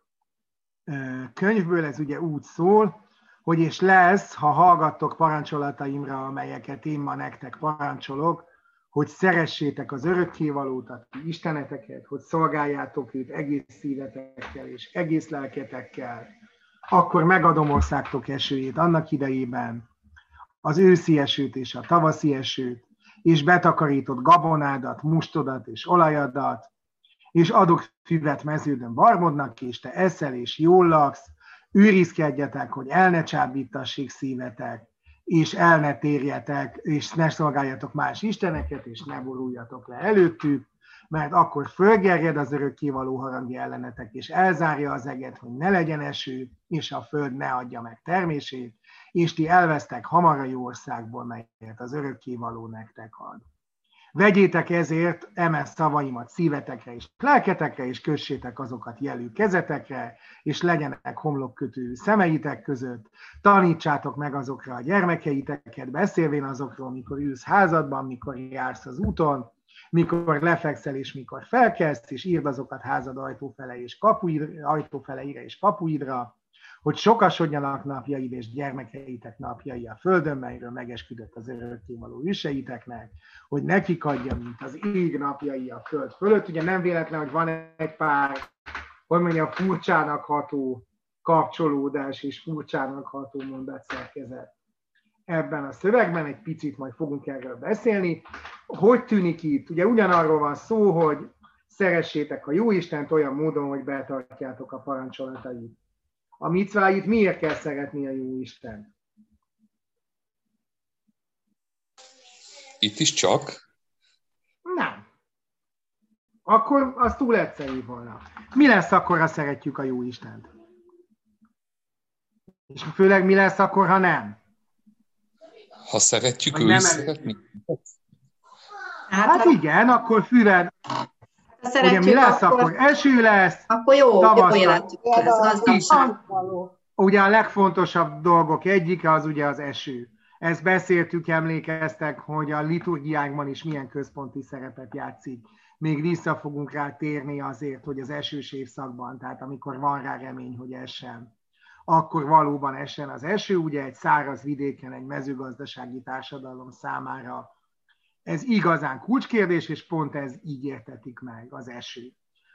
5. könyvből, ez ugye úgy szól, hogy és lesz, ha hallgattok parancsolataimra, amelyeket én ma nektek parancsolok, hogy szeressétek az örökkévalót, a ti isteneteket, hogy szolgáljátok őt egész szívetekkel és egész lelketekkel, akkor megadom országtok esőjét annak idejében, az őszi esőt és a tavaszi esőt, és betakarított gabonádat, mustodat és olajadat, és adok füvet meződön barmodnak, és te eszel és jól laksz, őrizkedjetek, hogy el ne csábítassék szívetek, és el ne térjetek, és ne szolgáljatok más isteneket, és ne boruljatok le előttük, mert akkor fölgerjed az örökkévaló harangja ellenetek, és elzárja az eget, hogy ne legyen eső, és a föld ne adja meg termését, és ti elvesztek hamar a jó országból, melyet az örökkévaló nektek ad. Vegyétek ezért eme szavaimat szívetekre és lelketekre, és kössétek azokat jelű kezetekre, és legyenek homlokkötő szemeitek között. Tanítsátok meg azokra a gyermekeiteket, beszélvén azokról, mikor ülsz házadban, mikor jársz az úton, mikor lefekszel és mikor felkelsz, és írd azokat házad ajtófeleire és kapuidra, hogy sokasodjanak napjaid és gyermekeitek napjai a földön, melyről megesküdött az örökkévaló őseiteknek, hogy nekik adja, mint az ég napjai a föld fölött. Ugye nem véletlen, hogy van egy pár, hogy mondja, furcsának ható kapcsolódás és furcsának ható mondatszerkezet ebben a szövegben, egy picit majd fogunk erről beszélni. Hogy tűnik itt? Ugye ugyanarról van szó, hogy szeressétek a Jóistent olyan módon, hogy betartjátok a parancsolatait. A micváit miért kell szeretni a Jóistent? Itt is csak? Nem. Akkor az túl egyszerű volna. Mi lesz akkor, ha szeretjük a Jóistent? És főleg mi lesz akkor, ha nem? Ha szeretjük, ő is szeretni. Hát igen, akkor füved. Ugye mi lesz, akkor eső lesz, akkor jó életük lesz. Ugye a legfontosabb dolgok egyike az ugye az eső. Ezt beszéltük, emlékeztek, hogy a liturgiánkban is milyen központi szerepet játszik. Még vissza fogunk rá térni azért, hogy az esős évszakban, tehát amikor van rá remény, hogy essen, akkor valóban essen az eső. Ugye egy száraz vidéken, egy mezőgazdasági társadalom számára ez igazán kulcskérdés, és pont ez így értetik meg, az eső.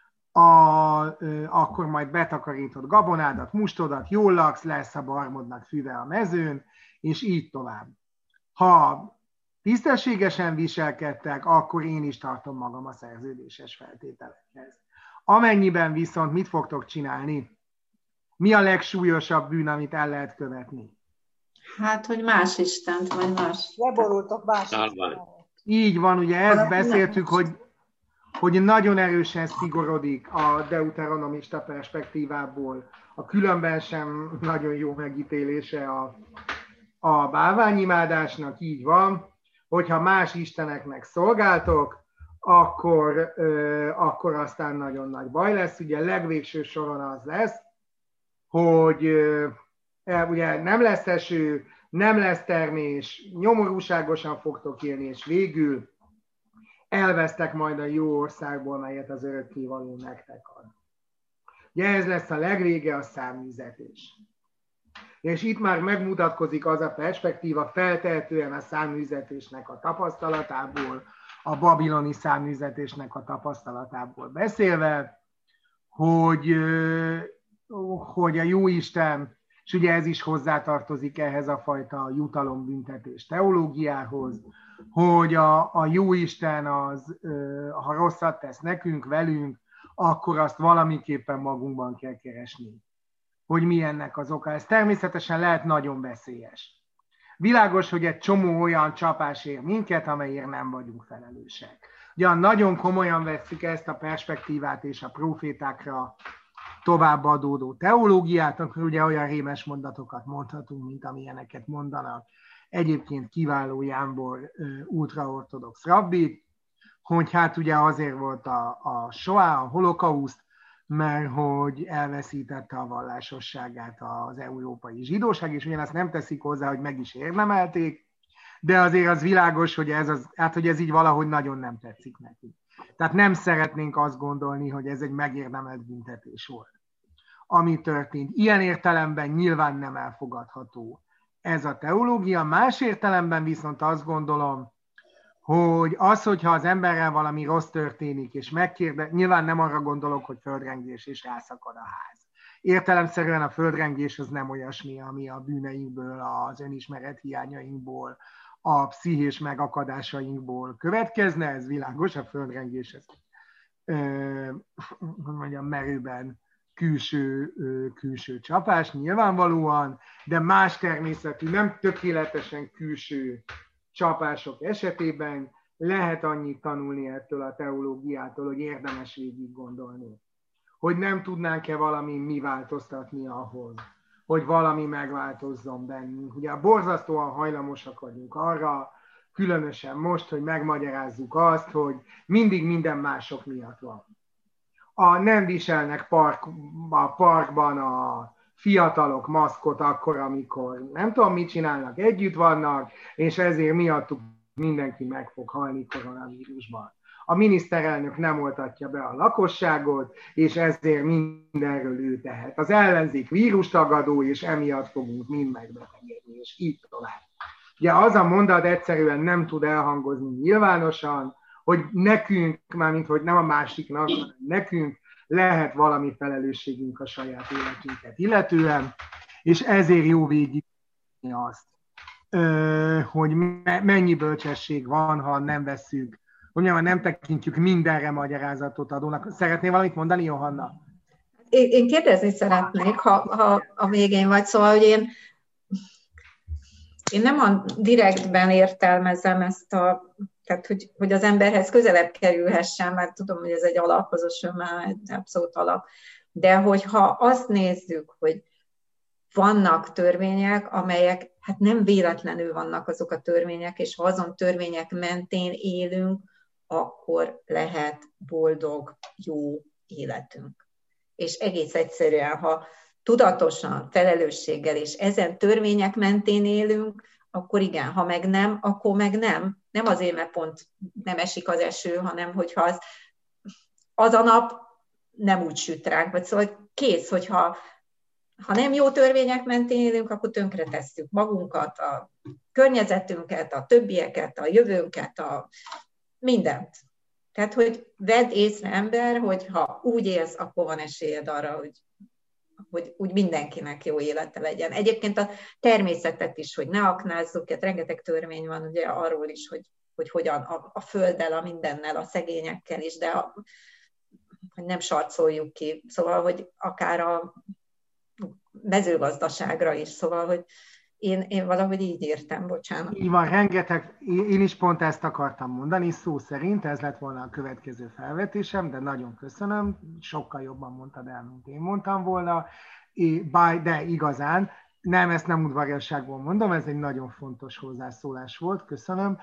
Akkor majd betakarított gabonádat, mustodat, jól laksz, lesz a barmodnak füve a mezőn, és így tovább. Ha tisztességesen viselkedtek, akkor én is tartom magam a szerződéses feltételekhez. Amennyiben viszont mit fogtok csinálni? Mi a legsúlyosabb bűn, amit el lehet követni? Hát, hogy más Istent, vagy más. Leborultok más Istent. Így van, ugye ezt beszéltük, hogy nagyon erősen szigorodik a deuteronomista perspektívából. A különben sem nagyon jó megítélése a bálványimádásnak, így van, hogyha más isteneknek szolgáltok, akkor aztán nagyon nagy baj lesz. Ugye legvégső soron az lesz, hogy ugye nem lesz eső, nem lesz termés, nyomorúságosan fogtok élni, és végül elvesztek majd a jó országból, melyet az örökkévaló nektek ad. Ugye ez lesz a legvége, a száműzetés. És itt már megmutatkozik az a perspektíva, feltehetően a száműzetésnek a tapasztalatából, a babiloni száműzetésnek a tapasztalatából beszélve, hogy a Jóisten, és ugye ez is hozzátartozik ehhez a fajta jutalombüntetés teológiához, hogy a Jóisten az, ha rosszat tesz nekünk, velünk, akkor azt valamiképpen magunkban kell keresni. Hogy mi ennek az oka. Ez természetesen lehet nagyon veszélyes. Világos, hogy egy csomó olyan csapás ér minket, amelyért nem vagyunk felelősek. Ugye nagyon komolyan vesszük ezt a perspektívát és a profétákra továbbadódó teológiát, akkor ugye olyan rémes mondatokat mondhatunk, mint amilyeneket mondanak egyébként kiváló Jámbor ultraortodox rabbi, hogy hát ugye azért volt a Shoah, a holokauszt, mert hogy elveszítette a vallásosságát az európai zsidóság, és ugyanazt nem teszik hozzá, hogy meg is érdemelték, de azért az világos, hogy hogy ez így valahogy nagyon nem tetszik nekik. Tehát nem szeretnénk azt gondolni, hogy ez egy megérdemelt büntetés volt, ami történt. Ilyen értelemben nyilván nem elfogadható ez a teológia. Más értelemben viszont azt gondolom, hogy az, hogyha az emberrel valami rossz történik, és nyilván nem arra gondolok, hogy földrengés és elszakad a ház. Értelemszerűen a földrengés az nem olyasmi, ami a bűneinkből, az önismeret hiányainkból, a pszichés megakadásainkból következne, ez világos, a földrengés ez merőben külső csapás nyilvánvalóan, de más természetű, nem tökéletesen külső csapások esetében lehet annyit tanulni ettől a teológiától, hogy érdemes végig gondolni. Hogy nem tudnánk-e valami mi változtatni ahhoz, hogy valami megváltozzon bennünk. Ugye borzasztóan hajlamosak vagyunk arra, különösen most, hogy megmagyarázzuk azt, hogy mindig minden mások miatt van. Nem viselnek a parkban a fiatalok maszkot akkor, amikor nem tudom, mit csinálnak, együtt vannak, és ezért miattuk mindenki meg fog halni koronavírusban. A miniszterelnök nem oltatja be a lakosságot, és ezért mindenről ő tehet. Az ellenzék vírustagadó, és emiatt fogunk mind megbetegedni, és így tovább. Ugye az a mondat egyszerűen nem tud elhangozni nyilvánosan, hogy nekünk, mármint hogy nem a másiknak, hanem nekünk lehet valami felelősségünk a saját életünket illetően, és ezért jó végig azt, hogy mennyi bölcsesség van, ha nem vesszük, hogy nem tekintjük mindenre magyarázatot adónak. Szeretnél valamit mondani, Johanna? Én kérdezni szeretnék, ha a végén vagy, szóval, hogy én nem a direktben értelmezem ezt tehát, hogy az emberhez közelebb kerülhessen, mert tudom, hogy ez egy alapozós önmá, egy abszolút alap. De hogyha azt nézzük, hogy vannak törvények, amelyek hát nem véletlenül vannak azok a törvények, és ha azon törvények mentén élünk, akkor lehet boldog, jó életünk. És egész egyszerűen, ha tudatosan, felelősséggel és ezen törvények mentén élünk, akkor igen, ha meg nem, akkor meg nem. Nem azért, mert pont nem esik az eső, hanem hogyha az a nap nem úgy süt ránk, vagy szóval kész, hogyha nem jó törvények mentén élünk, akkor tönkretesszük magunkat, a környezetünket, a többieket, a jövőnket, mindent. Tehát, hogy vedd észre, ember, hogy ha úgy élsz, akkor van esélyed arra, hogy úgy mindenkinek jó élete legyen. Egyébként a természetet is, hogy ne aknázzuk, rengeteg törvény van ugye arról is, hogy hogyan a földdel, a mindennel, a szegényekkel is, de hogy nem sarcoljuk ki. Szóval, hogy akár a mezőgazdaságra is, szóval, hogy én valahogy így értem, bocsánat. Így van, rengeteg, én is pont ezt akartam mondani, szó szerint, ez lett volna a következő felvetésem, de nagyon köszönöm, sokkal jobban mondtad el, mint én mondtam volna, de igazán, nem, ezt nem udvariasságból mondom, ez egy nagyon fontos hozzászólás volt, köszönöm,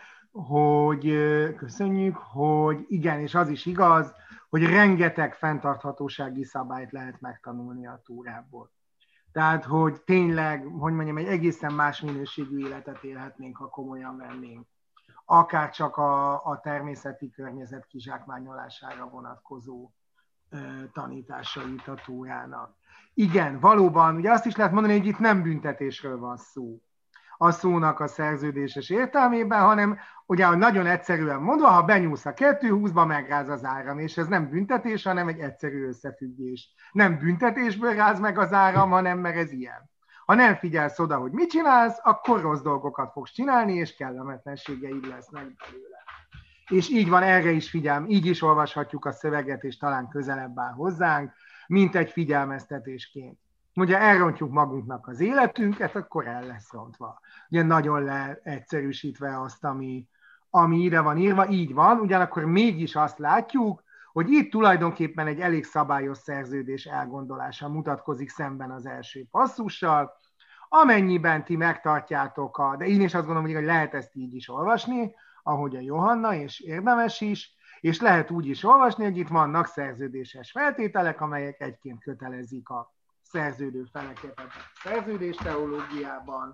köszönjük, hogy igen, és az is igaz, hogy rengeteg fenntarthatósági szabályt lehet megtanulni a túrából. Tehát, hogy tényleg, hogy mondjam, egy egészen más minőségű életet élhetnénk, ha komolyan vennénk. Akár csak a természeti környezet kizsákmányolására vonatkozó tanításait a túrának. Igen, valóban, ugye azt is lehet mondani, hogy itt nem büntetésről van szó a szónak a szerződéses értelmében, hanem ugye nagyon egyszerűen mondva, ha benyúlsz a 220-ba, megráz az áram, és ez nem büntetés, hanem egy egyszerű összefüggés. Nem büntetésből ráz meg az áram, hanem mert ez ilyen. Ha nem figyelsz oda, hogy mit csinálsz, akkor rossz dolgokat fogsz csinálni, és kellemetlenségeid lesznek belőle. És így van, erre is figyelm, így is olvashatjuk a szöveget, és talán közelebb áll hozzánk, mint egy figyelmeztetésként. Ugye elrontjuk magunknak az életünket, akkor el lesz rontva. Ugye nagyon leegyszerűsítve azt, ami ide van írva, így van, ugyanakkor mégis azt látjuk, hogy itt tulajdonképpen egy elég szabályos szerződés elgondolása mutatkozik szemben az első passzussal, amennyiben ti megtartjátok de én is azt gondolom, hogy lehet ezt így is olvasni, ahogy a Johanna, és érdemes is, és lehet úgy is olvasni, hogy itt vannak szerződéses feltételek, amelyek egyként kötelezik a szerződő feleket a szerződés teológiában.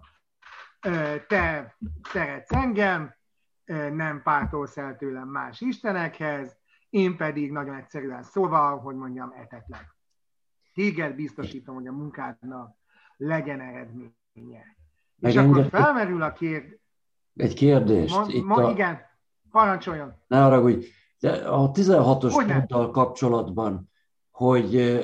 Te szeretsz engem, nem pártolsz el tőlem más istenekhez, én pedig nagyon egyszerűen szóval, hogy mondjam, etetlek. Téged biztosítom, hogy a munkádnak legyen eredménye. És akkor felmerül a kérdés. Egy kérdést. Igen, parancsoljon. Ne haragudj, a 16-os ponttal kapcsolatban, hogy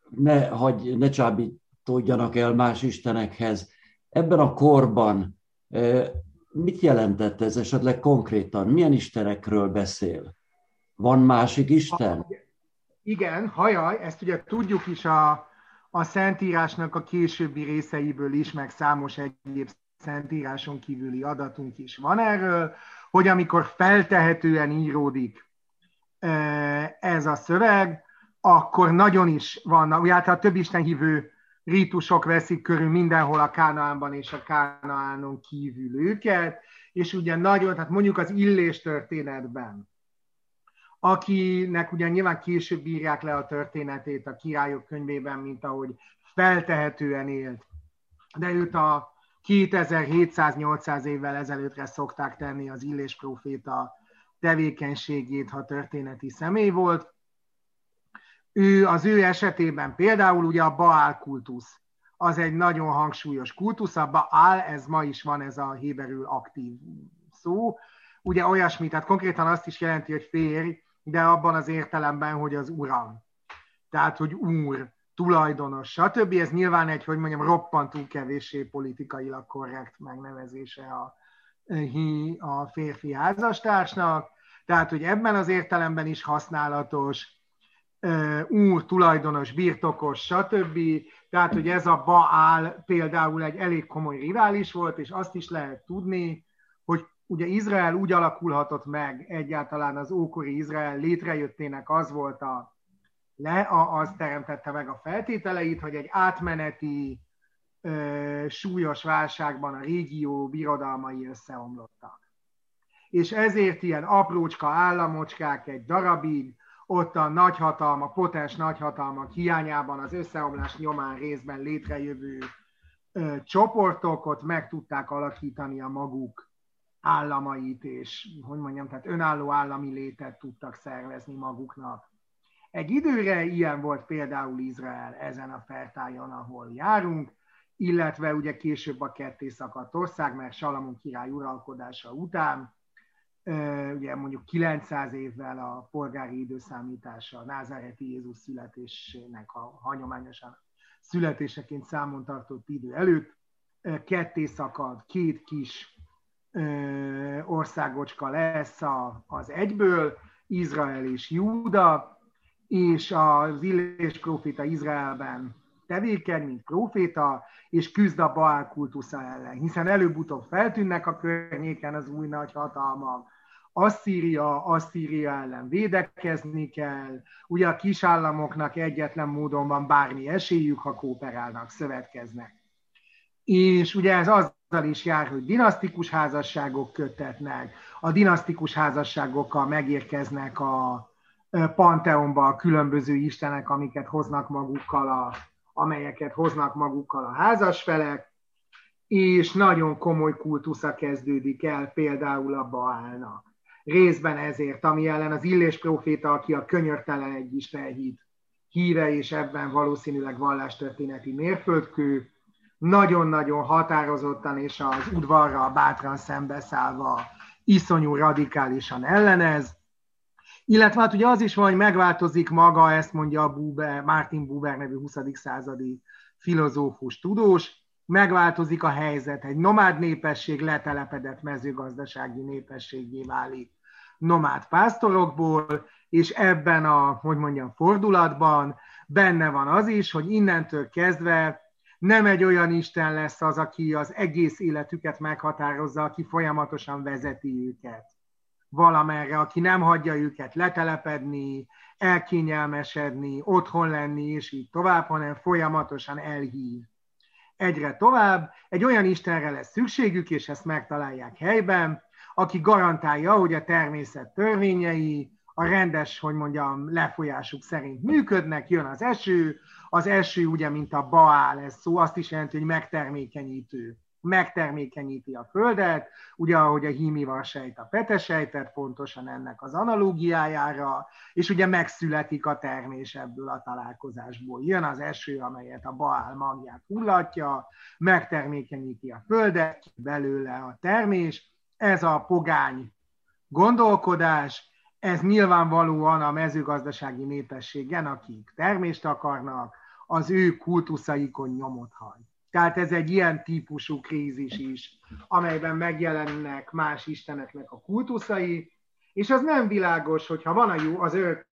ne csábítódjanak el más istenekhez. Ebben a korban mit jelentett ez esetleg konkrétan? Milyen istenekről beszél? Van másik isten? Igen, hajaj, ezt ugye tudjuk is a Szentírásnak a későbbi részeiből is, meg számos egyéb Szentíráson kívüli adatunk is van erről, hogy amikor feltehetően íródik ez a szöveg, akkor nagyon is vannak, ugye hát a több istenhívő rítusok veszik körül mindenhol a Kánaánban és a Kánaánon kívül őket, és ugye nagyon, tehát mondjuk az Illés történetben, akinek ugye nyilván később írják le a történetét a Királyok könyvében, mint ahogy feltehetően élt, de őt a 2700-800 évvel ezelőttre szokták tenni az Illés próféta tevékenységét, ha történeti személy volt. Az ő esetében például ugye a Baál kultusz, az egy nagyon hangsúlyos kultusz, a Baál, ez ma is van, ez a héberül aktív szó, ugye olyasmi, tehát konkrétan azt is jelenti, hogy férj, de abban az értelemben, hogy az uram, tehát hogy úr, tulajdonos, stb. Ez nyilván egy, hogy mondjam, roppantú kevéssé politikailag korrekt megnevezése a férfi házastársnak, tehát hogy ebben az értelemben is használatos, úr, tulajdonos, birtokos, stb. Tehát, hogy ez a Baál például egy elég komoly rivális volt, és azt is lehet tudni, hogy ugye Izrael úgy alakulhatott meg, egyáltalán az ókori Izrael létrejöttének az volt az teremtette meg a feltételeit, hogy egy átmeneti súlyos válságban a régió birodalmai összeomlottak. És ezért ilyen aprócska államocskák egy darabig, ott a nagyhatalmak, potens nagyhatalmak hiányában az összeomlás nyomán részben létrejövő csoportok ott meg tudták alakítani a maguk államait, és tehát önálló állami létet tudtak szervezni maguknak. Egy időre ilyen volt például Izrael ezen a fertájon, ahol járunk, illetve ugye később a ketté szakadt ország, mert Salamon király uralkodása után, ugye mondjuk 900 évvel a polgári időszámítása, a názáreti Jézus születésének a hagyományosan születéseként számon tartott idő előtt, ketté szakad, két kis országocska lesz az egyből, Izrael és Júda, és az Illés próféta Izraelben tevékeny, mint próféta, és küzd a Baál kultusza ellen, hiszen előbb-utóbb feltűnnek a környéken az új nagyhatalmak, Asszíria ellen védekezni kell, ugye a kisállamoknak egyetlen módon van bármi esélyük, ha kooperálnak, szövetkeznek. És ugye ez azzal is jár, hogy dinasztikus házasságok köttetnek, a dinasztikus házasságokkal megérkeznek a panteonba a különböző istenek, amelyeket hoznak magukkal a házasfelek, és nagyon komoly kultusza kezdődik el például a Baálnak. Részben ezért, ami ellen az Illés próféta, aki a könyörtelen egyisten híve, és ebben valószínűleg vallástörténeti mérföldkő, nagyon-nagyon határozottan és az udvarral bátran szembeszállva iszonyú radikálisan ellenez. Illetve hát ugye az is van, hogy megváltozik maga, ezt mondja a Martin Buber nevű 20. századi filozófus tudós, megváltozik a helyzet, egy nomád népesség letelepedett mezőgazdasági népességgé válik nomád pásztorokból, és ebben a, fordulatban benne van az is, hogy innentől kezdve nem egy olyan Isten lesz az, aki az egész életüket meghatározza, aki folyamatosan vezeti őket valamerre, aki nem hagyja őket letelepedni, elkényelmesedni, otthon lenni, és így tovább, hanem folyamatosan elhív. Egyre tovább, egy olyan Istenre lesz szükségük, és ezt megtalálják helyben, aki garantálja, hogy a természet törvényei a rendes, lefolyásuk szerint működnek, jön az eső ugye, mint a Baál, ez szó, azt is jelenti, hogy megtermékenyíti a földet, ugye ahogy a hímivar sejt a petesejtet, pontosan ennek az analógiájára, és ugye megszületik a termés ebből a találkozásból. Jön az eső, amelyet a Baál magját hullatja, megtermékenyíti a földet, belőle a termés, ez a pogány gondolkodás, ez nyilvánvalóan a mezőgazdasági népességen, akik termést akarnak, az ő kultuszaikon nyomot hagy. Tehát ez egy ilyen típusú krízis is, amelyben megjelennek más isteneknek a kultuszai, és az nem világos, hogyha van az örök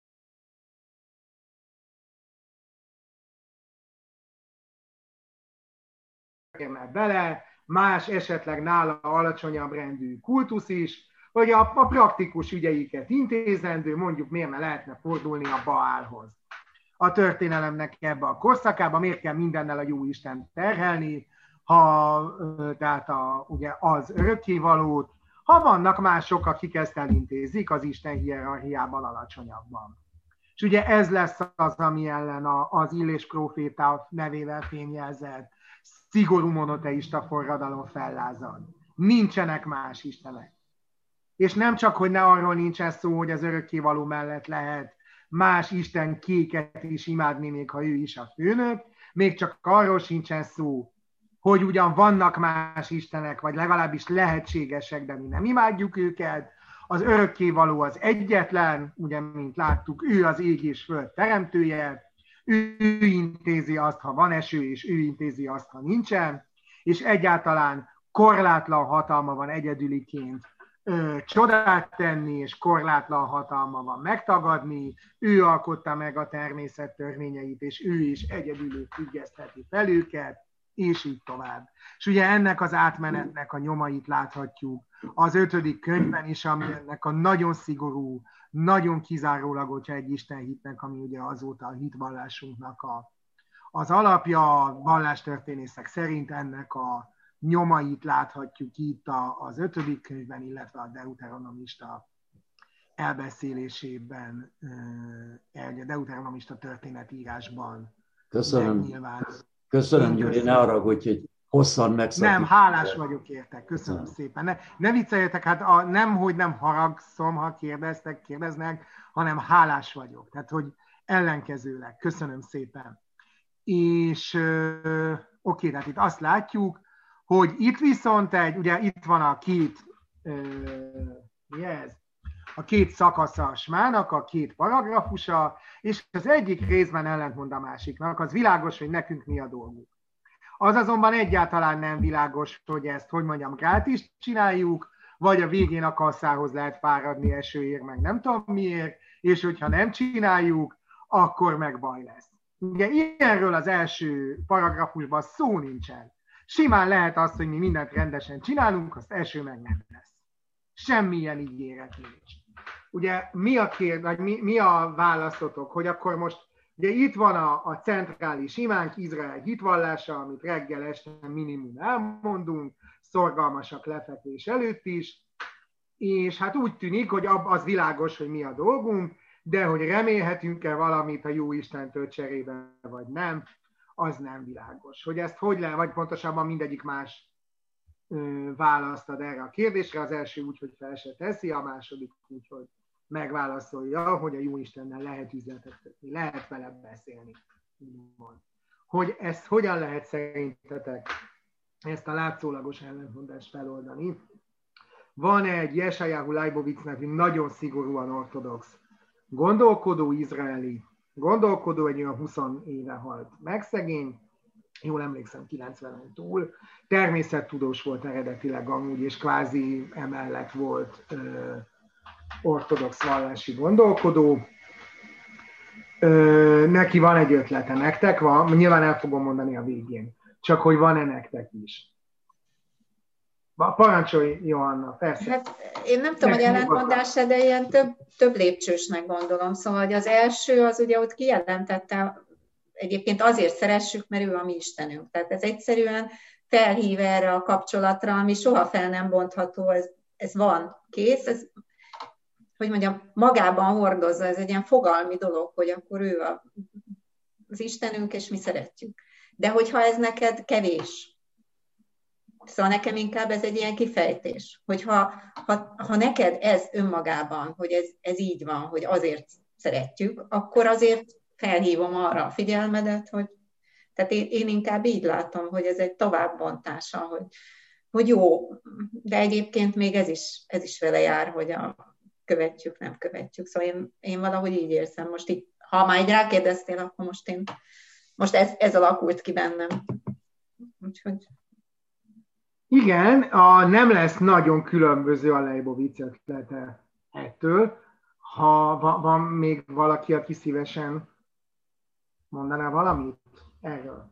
bele, más esetleg nála alacsonyabb rendű kultusz is, hogy a praktikus ügyeiket intézendő, mondjuk miért ne lehetne fordulni a Baálhoz. A történelemnek ebbe a korszakában miért kell mindennel a jó Isten terhelni, tehát ugye az örökkévalót, ha vannak mások, akik ezt elintézik az Isten hierarchiában alacsonyabban. És ugye ez lesz az, ami ellen az Illés próféta nevével fémjelzett szigorú monoteista forradalom fellázad. Nincsenek más istenek. És nem csak, hogy ne arról nincsen szó, hogy az örökkévaló mellett lehet más isten kéket is imádni, még ha ő is a főnök, még csak arról sincsen szó, hogy ugyan vannak más istenek, vagy legalábbis lehetségesek, de mi nem imádjuk őket. Az örökkévaló az egyetlen, ugye, mint láttuk, ő az ég és föld teremtője, ő intézi azt, ha van eső, és ő intézi azt, ha nincsen, és egyáltalán korlátlan hatalma van egyedüliként csodát tenni, és korlátlan hatalma van megtagadni, ő alkotta meg a természet törvényeit, és ő is egyedül függesztheti fel őket, és így tovább. És ugye ennek az átmenetnek a nyomait láthatjuk az 5. könyvben is, ami ennek a nagyon szigorú, nagyon kizárólag, hogyha egy istenhitnek, ami ugye azóta a hitvallásunknak Az alapja a vallástörténészek szerint ennek a nyomait láthatjuk itt az 5. könyvben, illetve a deuteronomista elbeszélésében, a deuteronomista történetírásban. Köszönöm, Gyuri, ne haragudj, hogy hosszan megszakítom. Nem, hálás vagyok érte, köszönöm szépen. Ne vicceljetek, hát nem, hogy nem haragszom, ha kérdeznek, hanem hálás vagyok. Tehát, hogy ellenkezőleg. Köszönöm szépen. És oké, tehát itt azt látjuk, hogy itt viszont ugye itt van a két szakasza a smának, a 2 paragrafusa, és az egyik részben ellentmond a másiknak. Az világos, hogy nekünk mi a dolgunk. Az azonban egyáltalán nem világos, hogy ezt, hogy mondjam, gratis csináljuk, vagy a végén a kasszához lehet fáradni esőért, meg nem tudom miért, és hogyha nem csináljuk, akkor meg baj lesz. Ugye ilyenről az első paragrafusban szó nincsen. Simán lehet az, hogy mi mindent rendesen csinálunk, azt eső meg nem lesz. Semmilyen ígéret nincs. Ugye mi a válaszotok, hogy akkor most, ugye itt van a centrális imánk, Izrael hitvallása, amit reggel este minimum elmondunk, szorgalmasak lefekvés előtt is, és hát úgy tűnik, hogy az világos, hogy mi a dolgunk, de hogy remélhetünk-e valamit a jó Istentől cserébe, vagy nem, az nem világos. Hogy ezt hogy lehet, vagy pontosabban mindegyik más választ ad erre a kérdésre. Az első úgy, hogy fel se teszi, a második úgy, hogy megválaszolja, hogy a jó Istennel lehet üzletet kötni, lehet vele beszélni. Hogy ezt hogyan lehet szerintetek ezt a látszólagos ellentmondást feloldani? Van egy Jesaiahu Leibovitz nevű nagyon szigorúan ortodox gondolkodó izraeli, egy olyan 20 éve halt meg szegény, jól emlékszem, 90-en túl, természettudós volt eredetileg amúgy, és kvázi emellett volt ortodox vallási gondolkodó. Neki van egy ötlete, nektek van, nyilván el fogom mondani a végén, csak hogy van-e nektek is. Parancsolj, Johanna, persze. Hát én nem tudom, hogy ellentmondás, de ilyen több lépcsősnek gondolom. Szóval hogy az első, az ugye ott kijelentette, egyébként azért szeressük, mert ő a mi Istenünk. Tehát ez egyszerűen felhív erre a kapcsolatra, ami soha fel nem bontható, ez van, kész, ez, hogy mondjam, magában hordozza, ez egy ilyen fogalmi dolog, hogy akkor ő az Istenünk, és mi szeretjük. De hogyha ez neked kevés, szóval nekem inkább ez egy ilyen kifejtés, hogy ha neked ez önmagában, hogy ez így van, hogy azért szeretjük, akkor azért felhívom arra a figyelmedet, hogy tehát én inkább így látom, hogy ez egy továbbbontása, hogy jó, de egyébként még ez is vele jár, hogy követjük, nem követjük. Szóval én valahogy így érzem. Most így, ha már így rákérdeztél, akkor most ez alakult ki bennem. Úgyhogy... Igen, nem lesz nagyon különböző a Leibovitz ötlete ettől. Ha van még valaki, aki szívesen mondaná valamit erről.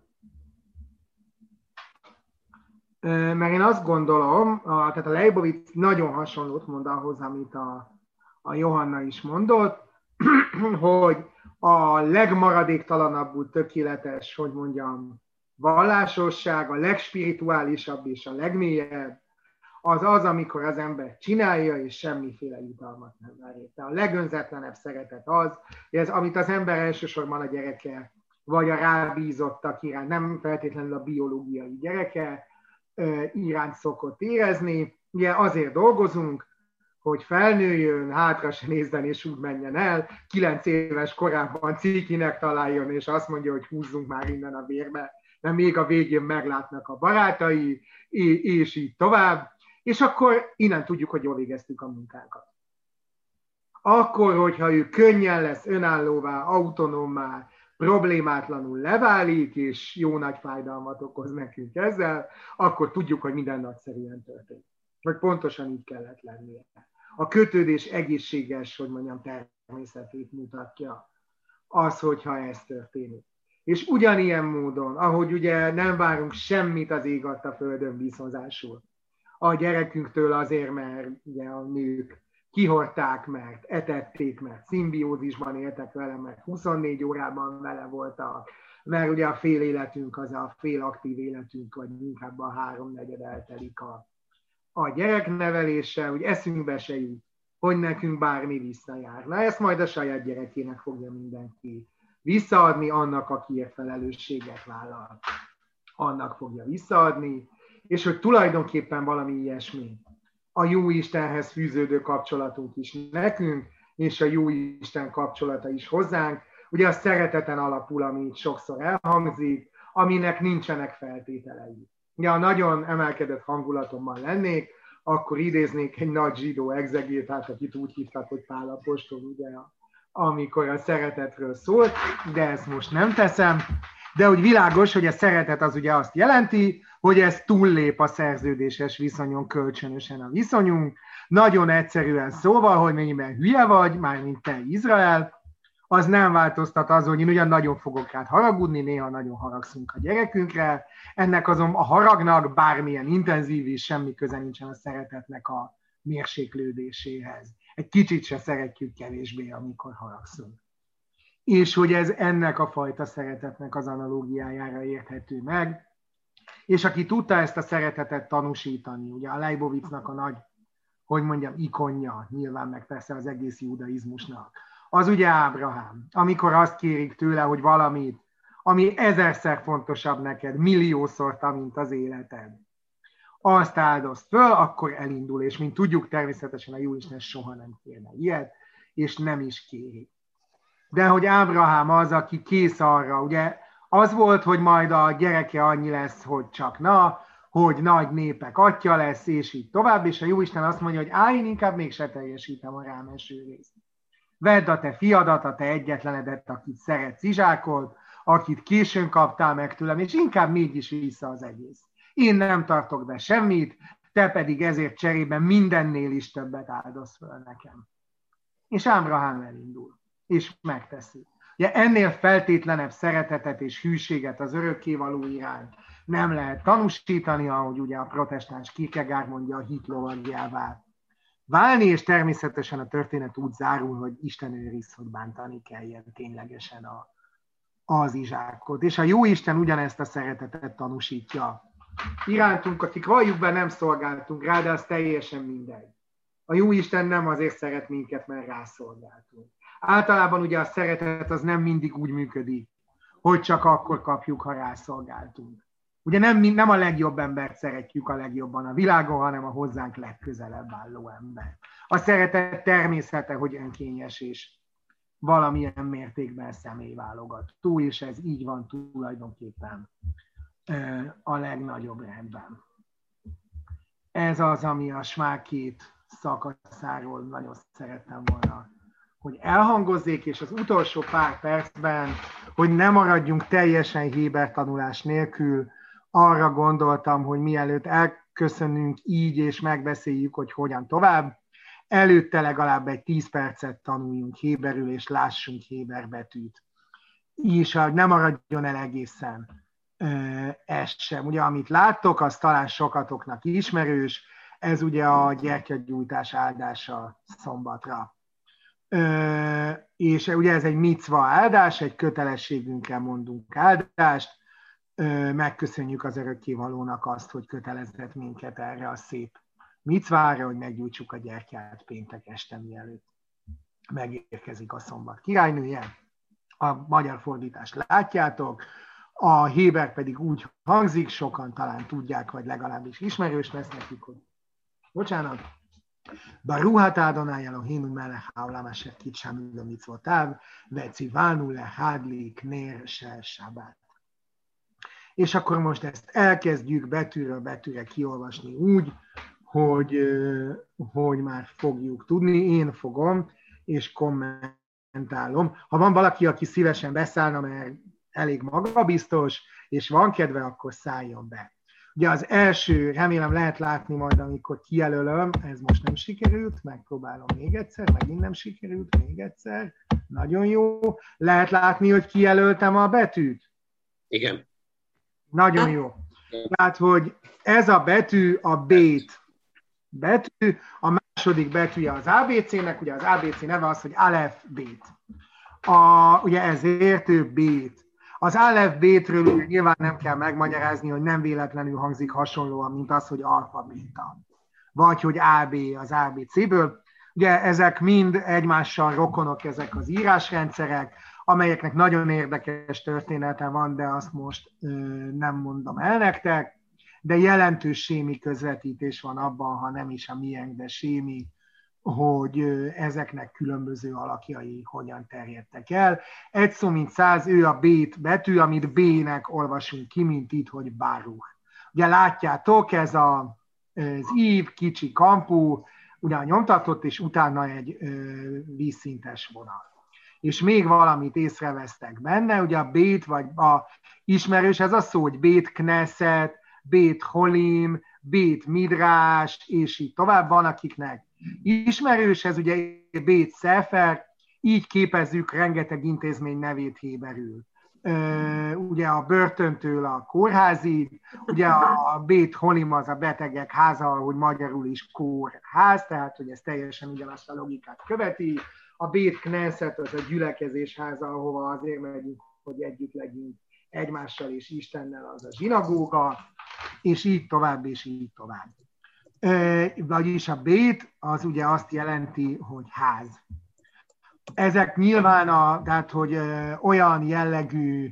Mert én azt gondolom, tehát a Leibovitz nagyon hasonlót mond ahhoz, amit a Johanna is mondott, hogy a legmaradéktalanabbul tökéletes, hogy mondjam, vallásosság, a legspirituálisabb és a legmélyebb, az, amikor az ember csinálja, és semmiféle jutalmat nem vár érte. A legönzetlenebb szeretet az, ez, amit az ember elsősorban a gyereke, vagy a rábízottak iránt, nem feltétlenül a biológiai gyereke iránt szokott érezni. Ugye azért dolgozunk, hogy felnőjön, hátra se nézzen és úgy menjen el, 9 éves korában cikinek találjon, és azt mondja, hogy húzzunk már innen a vérbe, mert még a végén meglátnak a barátai, és így tovább, és akkor innen tudjuk, hogy jól végeztük a munkánkat. Akkor, hogyha ő könnyen lesz önállóvá, autonómmá, problémátlanul leválik, és jó nagy fájdalmat okoz nekünk ezzel, akkor tudjuk, hogy minden nagyszerűen történik. Vagy pontosan így kellett lennie. A kötődés egészséges, hogy mondjam, természetét mutatja az, hogyha ez történik. És ugyanilyen módon, ahogy ugye nem várunk semmit az ég adta földön viszonzásul. A gyerekünktől azért, mert ugye a nők kihordták, mert etették, mert szimbiózisban éltek vele, mert 24 órában vele voltak, mert ugye a fél életünk az a fél aktív életünk, vagy inkább a 3/4 eltelik a gyerekneveléssel, hogy eszünkbe se jut, hogy nekünk bármi visszajár. Na ezt majd a saját gyerekének fogja mindenki visszaadni, annak, akiért felelősséget vállal, annak fogja visszaadni, és hogy tulajdonképpen valami ilyesmi. A Jóistenhez fűződő kapcsolatunk is nekünk, és a Jóisten kapcsolata is hozzánk. Ugye a szereteten alapul, ami itt sokszor elhangzik, aminek nincsenek feltételei. Ugye, ha nagyon emelkedett hangulatommal lennék, akkor idéznék egy nagy zsidó egzegétát, akit úgy hívtak, hogy Pál apostol, ugye, amikor a szeretetről szólt, de ezt most nem teszem. De úgy világos, hogy a szeretet az ugye azt jelenti, hogy ez túllép a szerződéses viszonyon, kölcsönösen a viszonyunk. Nagyon egyszerűen szóval, hogy mennyiben hülye vagy, mármint te Izrael, az nem változtat azon, hogy én ugyan nagyon fogok rád haragudni, néha nagyon haragszunk a gyerekünkre. Ennek azon a haragnak bármilyen intenzív is semmi köze nincsen a szeretetnek a mérséklődéséhez. Egy kicsit se szeretjük kevésbé, amikor haragszunk. És hogy ez ennek a fajta szeretetnek az analógiájára érthető meg. És aki tudta ezt a szeretetet tanúsítani, ugye a Leibovicnak a nagy, hogy mondjam, ikonja, nyilván meg persze az egész judaizmusnak, az ugye Ábrahám. Amikor azt kérik tőle, hogy valamit, ami 1000-szer fontosabb neked, milliószor, mint az életed, azt áldozd föl, akkor elindul, és mint tudjuk, természetesen a Jóisten soha nem kérne ilyet, és nem is kéri. De hogy Ábrahám az, aki kész arra, ugye az volt, hogy majd a gyereke annyi lesz, hogy csak hogy nagy népek atya lesz, és így tovább, és a Jóisten azt mondja, hogy én inkább mégse teljesítem a rám eső részt. Vedd a te fiadat, a te egyetlenedet, akit szeretsz, Izsákot, akit későn kaptál meg tőlem, és inkább mégis vissza az egész. Én nem tartok be semmit, te pedig ezért cserében mindennél is többet áldoz föl nekem. És Ábrahám elindul, és megteszi. Ugye ennél feltétlenebb szeretetet és hűséget az örökkévaló iránt nem lehet tanúsítani, ahogy ugye a protestáns Kierkegaard mondja, a hit lovagjává válni, és természetesen a történet úgy zárul, hogy Isten őriz, hogy bántani kelljen ténylegesen az Izsákot. És a Jóisten ugyanezt a szeretetet tanúsítja irántunk, akik valljuk be, nem szolgáltunk rá, de az teljesen mindegy. A Jóisten nem azért szeret minket, mert rászolgáltunk. Általában ugye a szeretet az nem mindig úgy működik, hogy csak akkor kapjuk, ha rászolgáltunk. Ugye nem a legjobb embert szeretjük a legjobban a világon, hanem a hozzánk legközelebb álló ember. A szeretet természete, hogy önkényes és valamilyen mértékben személyválogató, és ez így van tulajdonképpen a legnagyobb rendben. Ez az, ami a Smák 2 szakaszáról nagyon szerettem volna, hogy elhangozzék, és az utolsó pár percben, hogy ne maradjunk teljesen Héber tanulás nélkül, arra gondoltam, hogy mielőtt elköszönünk így, és megbeszéljük, hogy hogyan tovább, előtte legalább egy 10 percet tanuljunk héberül, és lássunk héber betűt. És ne maradjon el egészen ez sem. Ugye, amit láttok, az talán sokatoknak ismerős, ez ugye a gyertyagyújtás áldása szombatra. És ugye ez egy micva áldás, egy kötelességünkkel mondunk áldást, megköszönjük az örökkévalónak azt, hogy kötelezett minket erre a szép micvára, hogy meggyújtsuk a gyertyát péntek este, mielőtt megérkezik a szombat királynője. A magyar fordítást látjátok, a héber pedig úgy hangzik, sokan talán tudják, vagy legalábbis ismerős lesz nekik, hogy bocsánat, Baruch atah Adonai Eloheinu melech haolam asher kitshanu bemitzvotav vetzivanu lehadlik ner shel Shabbat. És akkor most ezt elkezdjük betűről betűre kiolvasni úgy, hogy már fogjuk tudni. Én fogom, és kommentálom. Ha van valaki, aki szívesen beszállna, mert elég magabiztos, és van kedve, akkor szálljon be. Ugye az első, remélem lehet látni majd, amikor kijelölöm, ez most nem sikerült, megpróbálom még egyszer, megint nem sikerült, még egyszer. Nagyon jó. Lehet látni, hogy kijelöltem a betűt? Igen. Nagyon jó. Tehát, hogy ez a betű a B-t betű, a második betűje az ABC-nek, ugye az ABC neve az, hogy Aleph B-t. Ugye ezért ő B-t. Az Aleph B-tről nyilván nem kell megmagyarázni, hogy nem véletlenül hangzik hasonlóan, mint az, hogy alfa-béta. Vagy hogy AB az ABC-ből. Ugye ezek mind egymással rokonok, ezek az írásrendszerek, amelyeknek nagyon érdekes története van, de azt most nem mondom el nektek, de jelentős sémi közvetítés van abban, ha nem is a miénk, de sémi, hogy ezeknek különböző alakjai hogyan terjedtek el. Egy szó mint 100, ő a B-t betű, amit B-nek olvasunk ki, mint itt, hogy Baruch. Ugye látjátok, ez az ív, kicsi kampú, ugye nyomtatott, és utána egy vízszintes vonal. És még valamit észrevesztek benne, ugye a Bét, vagy a ismerős, ez a szó, hogy Bét Knesset, Bét Holim, Bét Midrás, és így tovább van, akiknek ismerős, ez ugye Bét Szefer, így képezzük rengeteg intézmény nevét héberül. Ugye a börtöntől a kórházig, ugye a Bét Holim az a betegek háza, ahogy magyarul is kórház, tehát hogy ez teljesen ugyanazt a logikát követi. A Bét Knesset az a gyülekezés háza, ahova azért megyünk, hogy együtt legyünk egymással és Istennel, az a zsinagóga, és így tovább, és így tovább. Vagyis a Bét az ugye azt jelenti, hogy ház. Ezek nyilván tehát, hogy olyan jellegű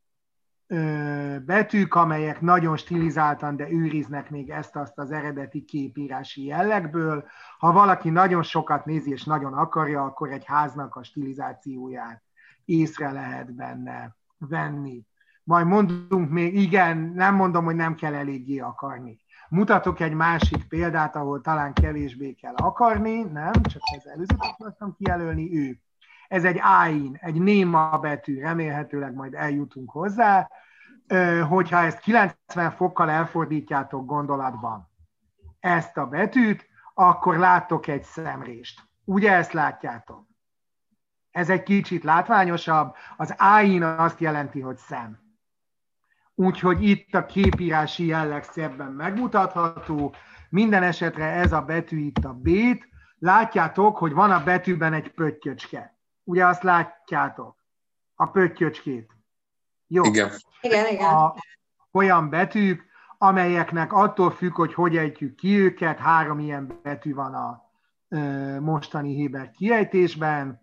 betűk, amelyek nagyon stilizáltan, de őriznek még ezt-azt az eredeti képírási jellegből. Ha valaki nagyon sokat nézi és nagyon akarja, akkor egy háznak a stilizációját észre lehet benne venni. Majd mondunk még, igen, nem mondom, hogy nem kell eléggé akarni. Mutatok egy másik példát, ahol talán kevésbé kell akarni, nem, csak az előzőt akartam kijelölni, ő. Ez egy áin, egy néma betű, remélhetőleg majd eljutunk hozzá, hogyha ezt 90 fokkal elfordítjátok gondolatban ezt a betűt, akkor láttok egy szemrést. Ugye ezt látjátok? Ez egy kicsit látványosabb, az áin azt jelenti, hogy szem. Úgyhogy itt a képírási jelleg szebben megmutatható, minden esetre ez a betű itt a B-t, látjátok, hogy van a betűben egy pöttyöcske. Ugye azt látjátok? A pöttyöcskét. Jó. Igen. Olyan betűk, amelyeknek attól függ, hogy ejtjük ki őket, 3 ilyen betű van a mostani héber kiejtésben.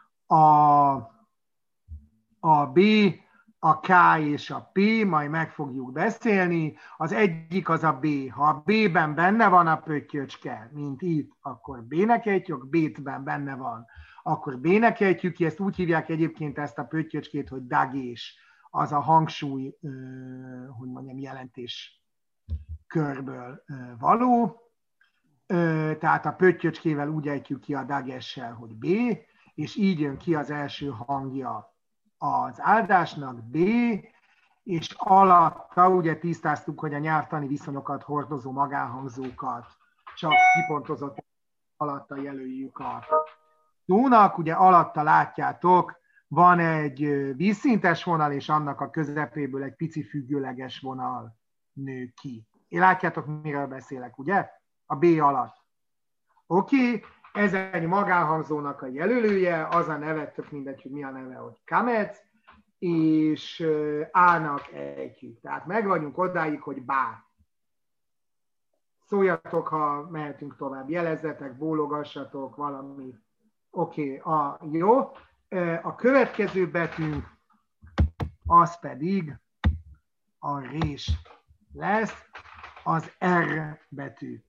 A B, a K és a P, majd meg fogjuk beszélni. Az egyik az a B. Ha a B-ben benne van a pöttyöcske, mint itt, akkor B-nek ejtjük, B-ben benne van, akkor B-nek ejtjük ki, ezt úgy hívják egyébként ezt a pöttyöcskét, hogy dagés, az a hangsúly, hogy mondjam, jelentés körből való. Tehát a pöttyöcskével úgy ejtjük ki a dagessel, hogy B, és így jön ki az első hangja az áldásnak, B, és alatta, ugye tisztáztuk, hogy a nyelvtani viszonyokat hordozó magánhangzókat csak kipontozott alatta jelöljük a szónak, ugye alatta látjátok, van egy vízszintes vonal, és annak a közepéből egy pici függőleges vonal nő ki. Látjátok, miről beszélek, ugye? A B alatt. Oké, ez egy magánhangzónak a jelölője, az a neve, tök mindegy, hogy mi a neve, hogy kamec, és A-nak ejtjük. Tehát meg vagyunk odáig, hogy bá. Szóljatok, ha mehetünk tovább, jelezzetek, bólogassatok, valami. Oké, jó. A következő betűnk az pedig a rés lesz, az R betű.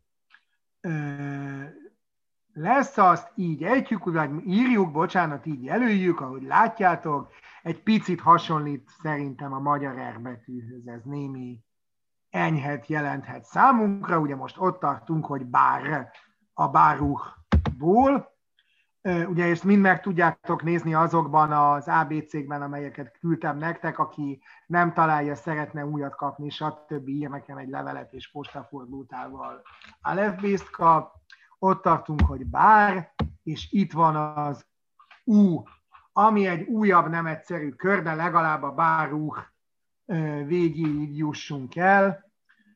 Lesz, azt így ejtjük, vagy írjuk, bocsánat, így jelöljük, ahogy látjátok, egy picit hasonlít szerintem a magyar R betűhöz, ez némi enyhet jelenthet számunkra, ugye most ott tartunk, hogy bár a Baruchból, ugye ezt mind meg tudjátok nézni azokban az ABC-kben, amelyeket küldtem nektek, aki nem találja, szeretne újat kapni, stb. Ír nekem egy levelet és postafordultával Aleph-Bészt kap. Ott tartunk, hogy bár, és itt van az U, ami egy újabb, nem egyszerű kör, de legalább a Baruch végig jussunk el.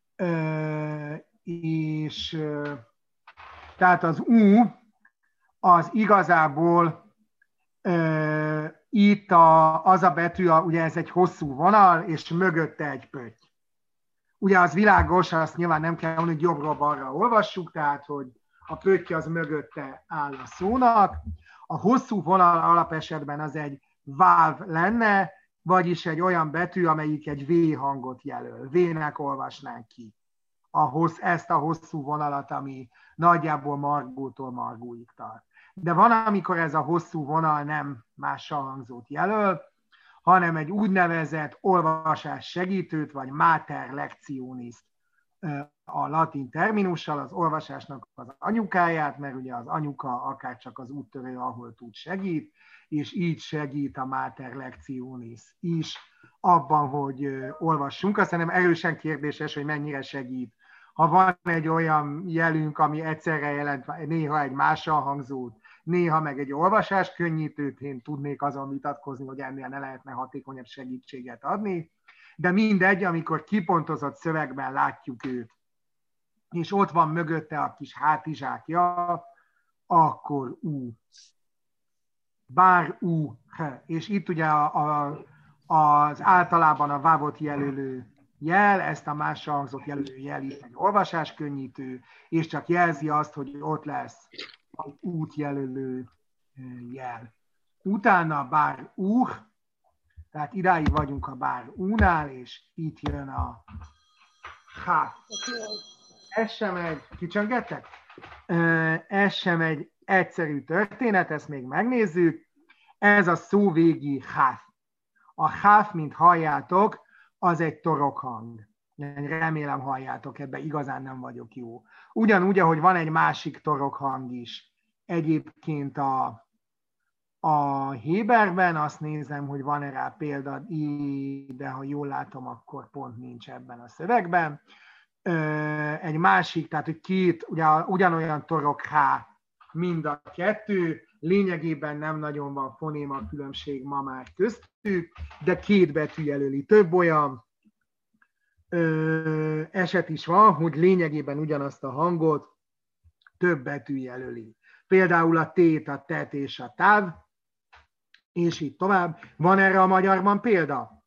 És tehát az U, az igazából itt az a betű, ugye ez egy hosszú vonal, és mögötte egy pötty. Ugye az világos, azt nyilván nem kell mondani, hogy jobbra-balra olvassuk, tehát hogy a pötty az mögötte áll a szónak. A hosszú vonal alapesetben az egy váv lenne, vagyis egy olyan betű, amelyik egy V hangot jelöl. V-nek olvasnánk ki ezt a hosszú vonalat, ami nagyjából margótól margóig tart. De van, amikor ez a hosszú vonal nem mással hangzót jelöl, hanem egy úgynevezett olvasás segítőt, vagy mater lectionist a latin terminussal, az olvasásnak az anyukáját, mert ugye az anyuka akár csak az úttörő, ahol tud segít, és így segít a mater lectionis is abban, hogy olvassunk. Azt hiszem erősen kérdéses, hogy mennyire segít. Ha van egy olyan jelünk, ami egyszerre jelent néha egy mással hangzót, néha meg egy olvasás könnyítőt, én tudnék azon vitatkozni, hogy ennél ne lehetne hatékonyabb segítséget adni, de mindegy, amikor kipontozott szövegben látjuk őt, és ott van mögötte a kis hátizsákja, akkor U. Bár U, és itt ugye az általában a vávot jelölő jel, ezt a mással hangzott jelölő jel itt egy olvasáskönnyítő, és csak jelzi azt, hogy ott lesz az útjelölő jel. Utána bár U, tehát idáig vagyunk a bár U-nál, és itt jön a H. Ez sem egy, kicsöngettek? Ez sem egy egyszerű történet, ezt még megnézzük. Ez a szóvégi háf. A háf, mint halljátok, az egy torokhang. Remélem halljátok, ebben igazán nem vagyok jó. Ugyanúgy, ahogy van egy másik torokhang is. Egyébként a Héberben azt nézem, hogy van-e rá példa, de ha jól látom, akkor pont nincs ebben a szövegben. Egy másik, tehát hogy két, ugyanolyan torok H, mind a kettő, lényegében nem nagyon van fonéma különbség ma már köztük, de két betű jelöli. Több olyan eset is van, hogy lényegében ugyanazt a hangot több betű jelöli. Például a tét, a tet és a táv, és így tovább. Van erre a magyarban példa?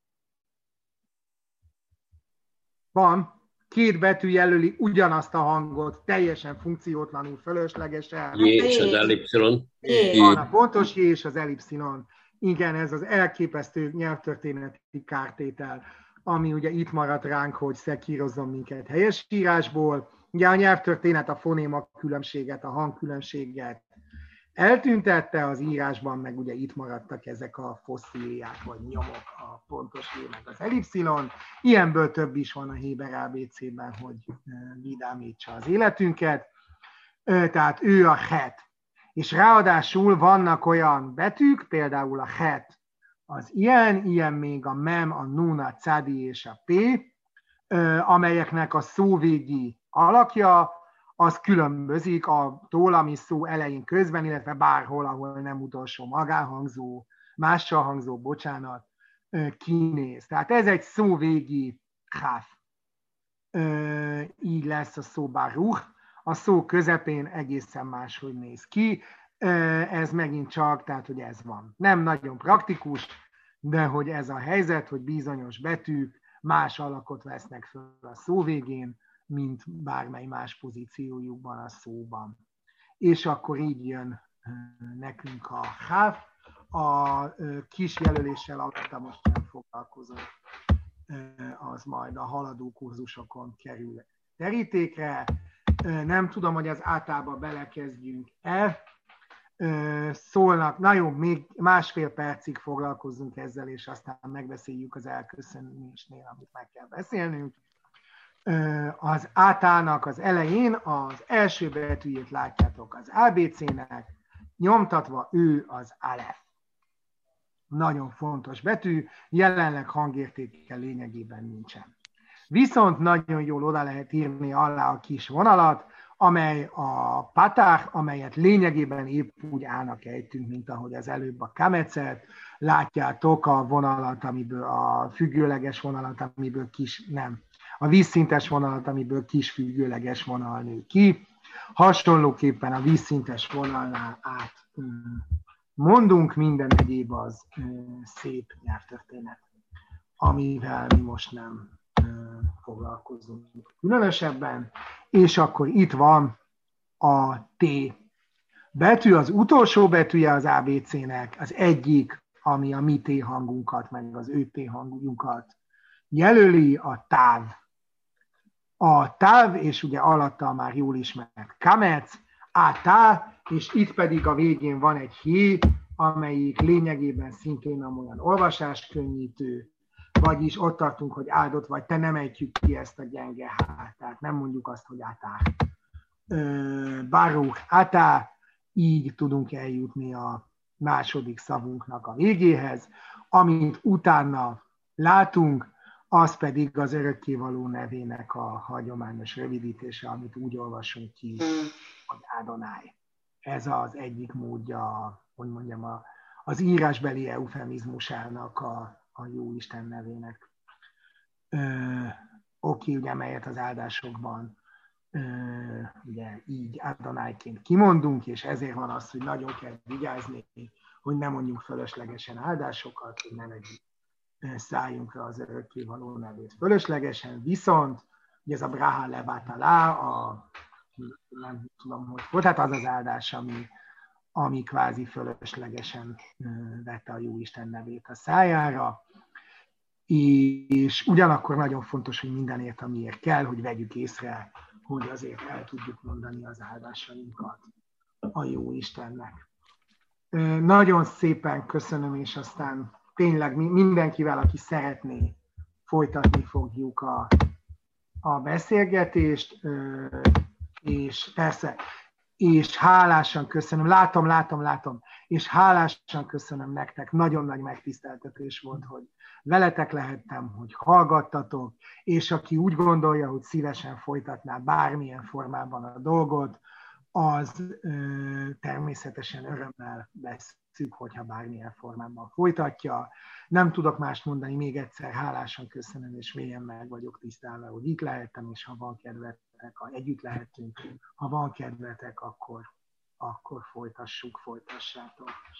Van. Két betű jelöli ugyanazt a hangot, teljesen funkciótlanul, fölöslegesen. J és az ellipszilon. Van a pontos J és az ellipszilon. Igen, ez az elképesztő nyelvtörténeti kártétel, ami ugye itt maradt ránk, hogy szekírozzon minket helyesírásból. Ugye a nyelvtörténet a fonéma különbséget, a hangkülönbséget eltüntette, az írásban meg ugye itt maradtak ezek a fosszíliák, vagy nyomok, a pontos J meg az ellipszilon. Ilyenből több is van a Héber ABC-ben, hogy vidámítsa az életünket. Tehát ő a het. És ráadásul vannak olyan betűk, például a het az ilyen még a mem, a nun, a cádi és a p, amelyeknek a szóvégi alakja, az különbözik attól, ami szó elején közben, illetve bárhol, ahol nem utolsó magánhangzó, mással hangzó, bocsánat, kinéz. Tehát ez egy szóvégi háf. Így lesz a szó baruch. A szó közepén egészen máshogy néz ki. Ez megint csak, tehát hogy ez van. Nem nagyon praktikus, de hogy ez a helyzet, hogy bizonyos betűk más alakot vesznek föl a szó végén, mint bármely más pozíciójukban a szóban. És akkor így jön nekünk a háf. A kis jelöléssel alatt most nem foglalkozom, az majd a haladó kurzusokon kerül terítékre. Nem tudom, hogy az átába belekezdjünk-e. Szólnak, na jó, még másfél percig foglalkozzunk ezzel, és aztán megbeszéljük az elköszönésnél, amit meg kell beszélnünk. Az átának az elején az első betűjét látjátok az ABC-nek, nyomtatva ő az alef. Nagyon fontos betű, jelenleg hangértéke lényegében nincsen. Viszont nagyon jól oda lehet írni alá a kis vonalat, amely a patach, amelyet lényegében épp úgy állnak ejtünk, mint ahogy az előbb a kamecet. Látjátok a vonalat, amiből a függőleges vonalat, amiből a vízszintes vonalat, amiből kis függőleges vonal nő ki. Hasonlóképpen a vízszintes vonalnál át mondunk, minden egyéb az szép nyelvtörténet, amivel mi most nem foglalkozunk különösebben. És akkor itt van a T betű, az utolsó betűje az ABC-nek, az egyik, ami a mi T hangunkat, meg az ő T hangunkat jelöli, a táv. A táv, és ugye alatta már jól ismert kamec, átá, és itt pedig a végén van egy hí, amelyik lényegében szintén nem olyan olvasáskönnyítő, vagyis ott tartunk, hogy áldott vagy, te nem ejtjük ki ezt a gyenge hát, tehát nem mondjuk azt, hogy átá. Baruch átá, így tudunk eljutni a második szavunknak a végéhez, amit utána látunk, az pedig az örökkévaló nevének a hagyományos rövidítése, amit úgy olvasunk ki, hogy Adonai. Ez az egyik módja, hogy mondjam, az írásbeli eufemizmusának a Jóisten nevének. Oké, ugye, melyet az áldásokban ugye így Adonaiként kimondunk, és ezért van az, hogy nagyon kell vigyázni, hogy ne mondjunk fölöslegesen áldásokat, hogy ne vegyük szállunkra az örökkévaló nevét fölöslegesen, viszont ugye ez a braha levátalá, nem tudom, hogy volt, hát az az áldás, ami kvázi fölöslegesen vette a Jóisten nevét a szájára, és ugyanakkor nagyon fontos, hogy mindenért, amiért kell, hogy vegyük észre, hogy azért el tudjuk mondani az áldásainkat a Jóistennek. Nagyon szépen köszönöm, és aztán tényleg mindenkivel, aki szeretné, folytatni fogjuk a beszélgetést, és persze, és hálásan köszönöm, látom, és hálásan köszönöm nektek, nagyon nagy megtiszteltetés volt, hogy veletek lehettem, hogy hallgattatok, és aki úgy gondolja, hogy szívesen folytatná bármilyen formában a dolgot, az természetesen örömmel vesszük, hogyha bármilyen formában folytatja. Nem tudok mást mondani, még egyszer hálásan köszönöm, és mélyen meg vagyok tisztelve, hogy itt lehettem, és ha van kedvetek, ha együtt lehetünk, ha van kedvetek, akkor folytassátok.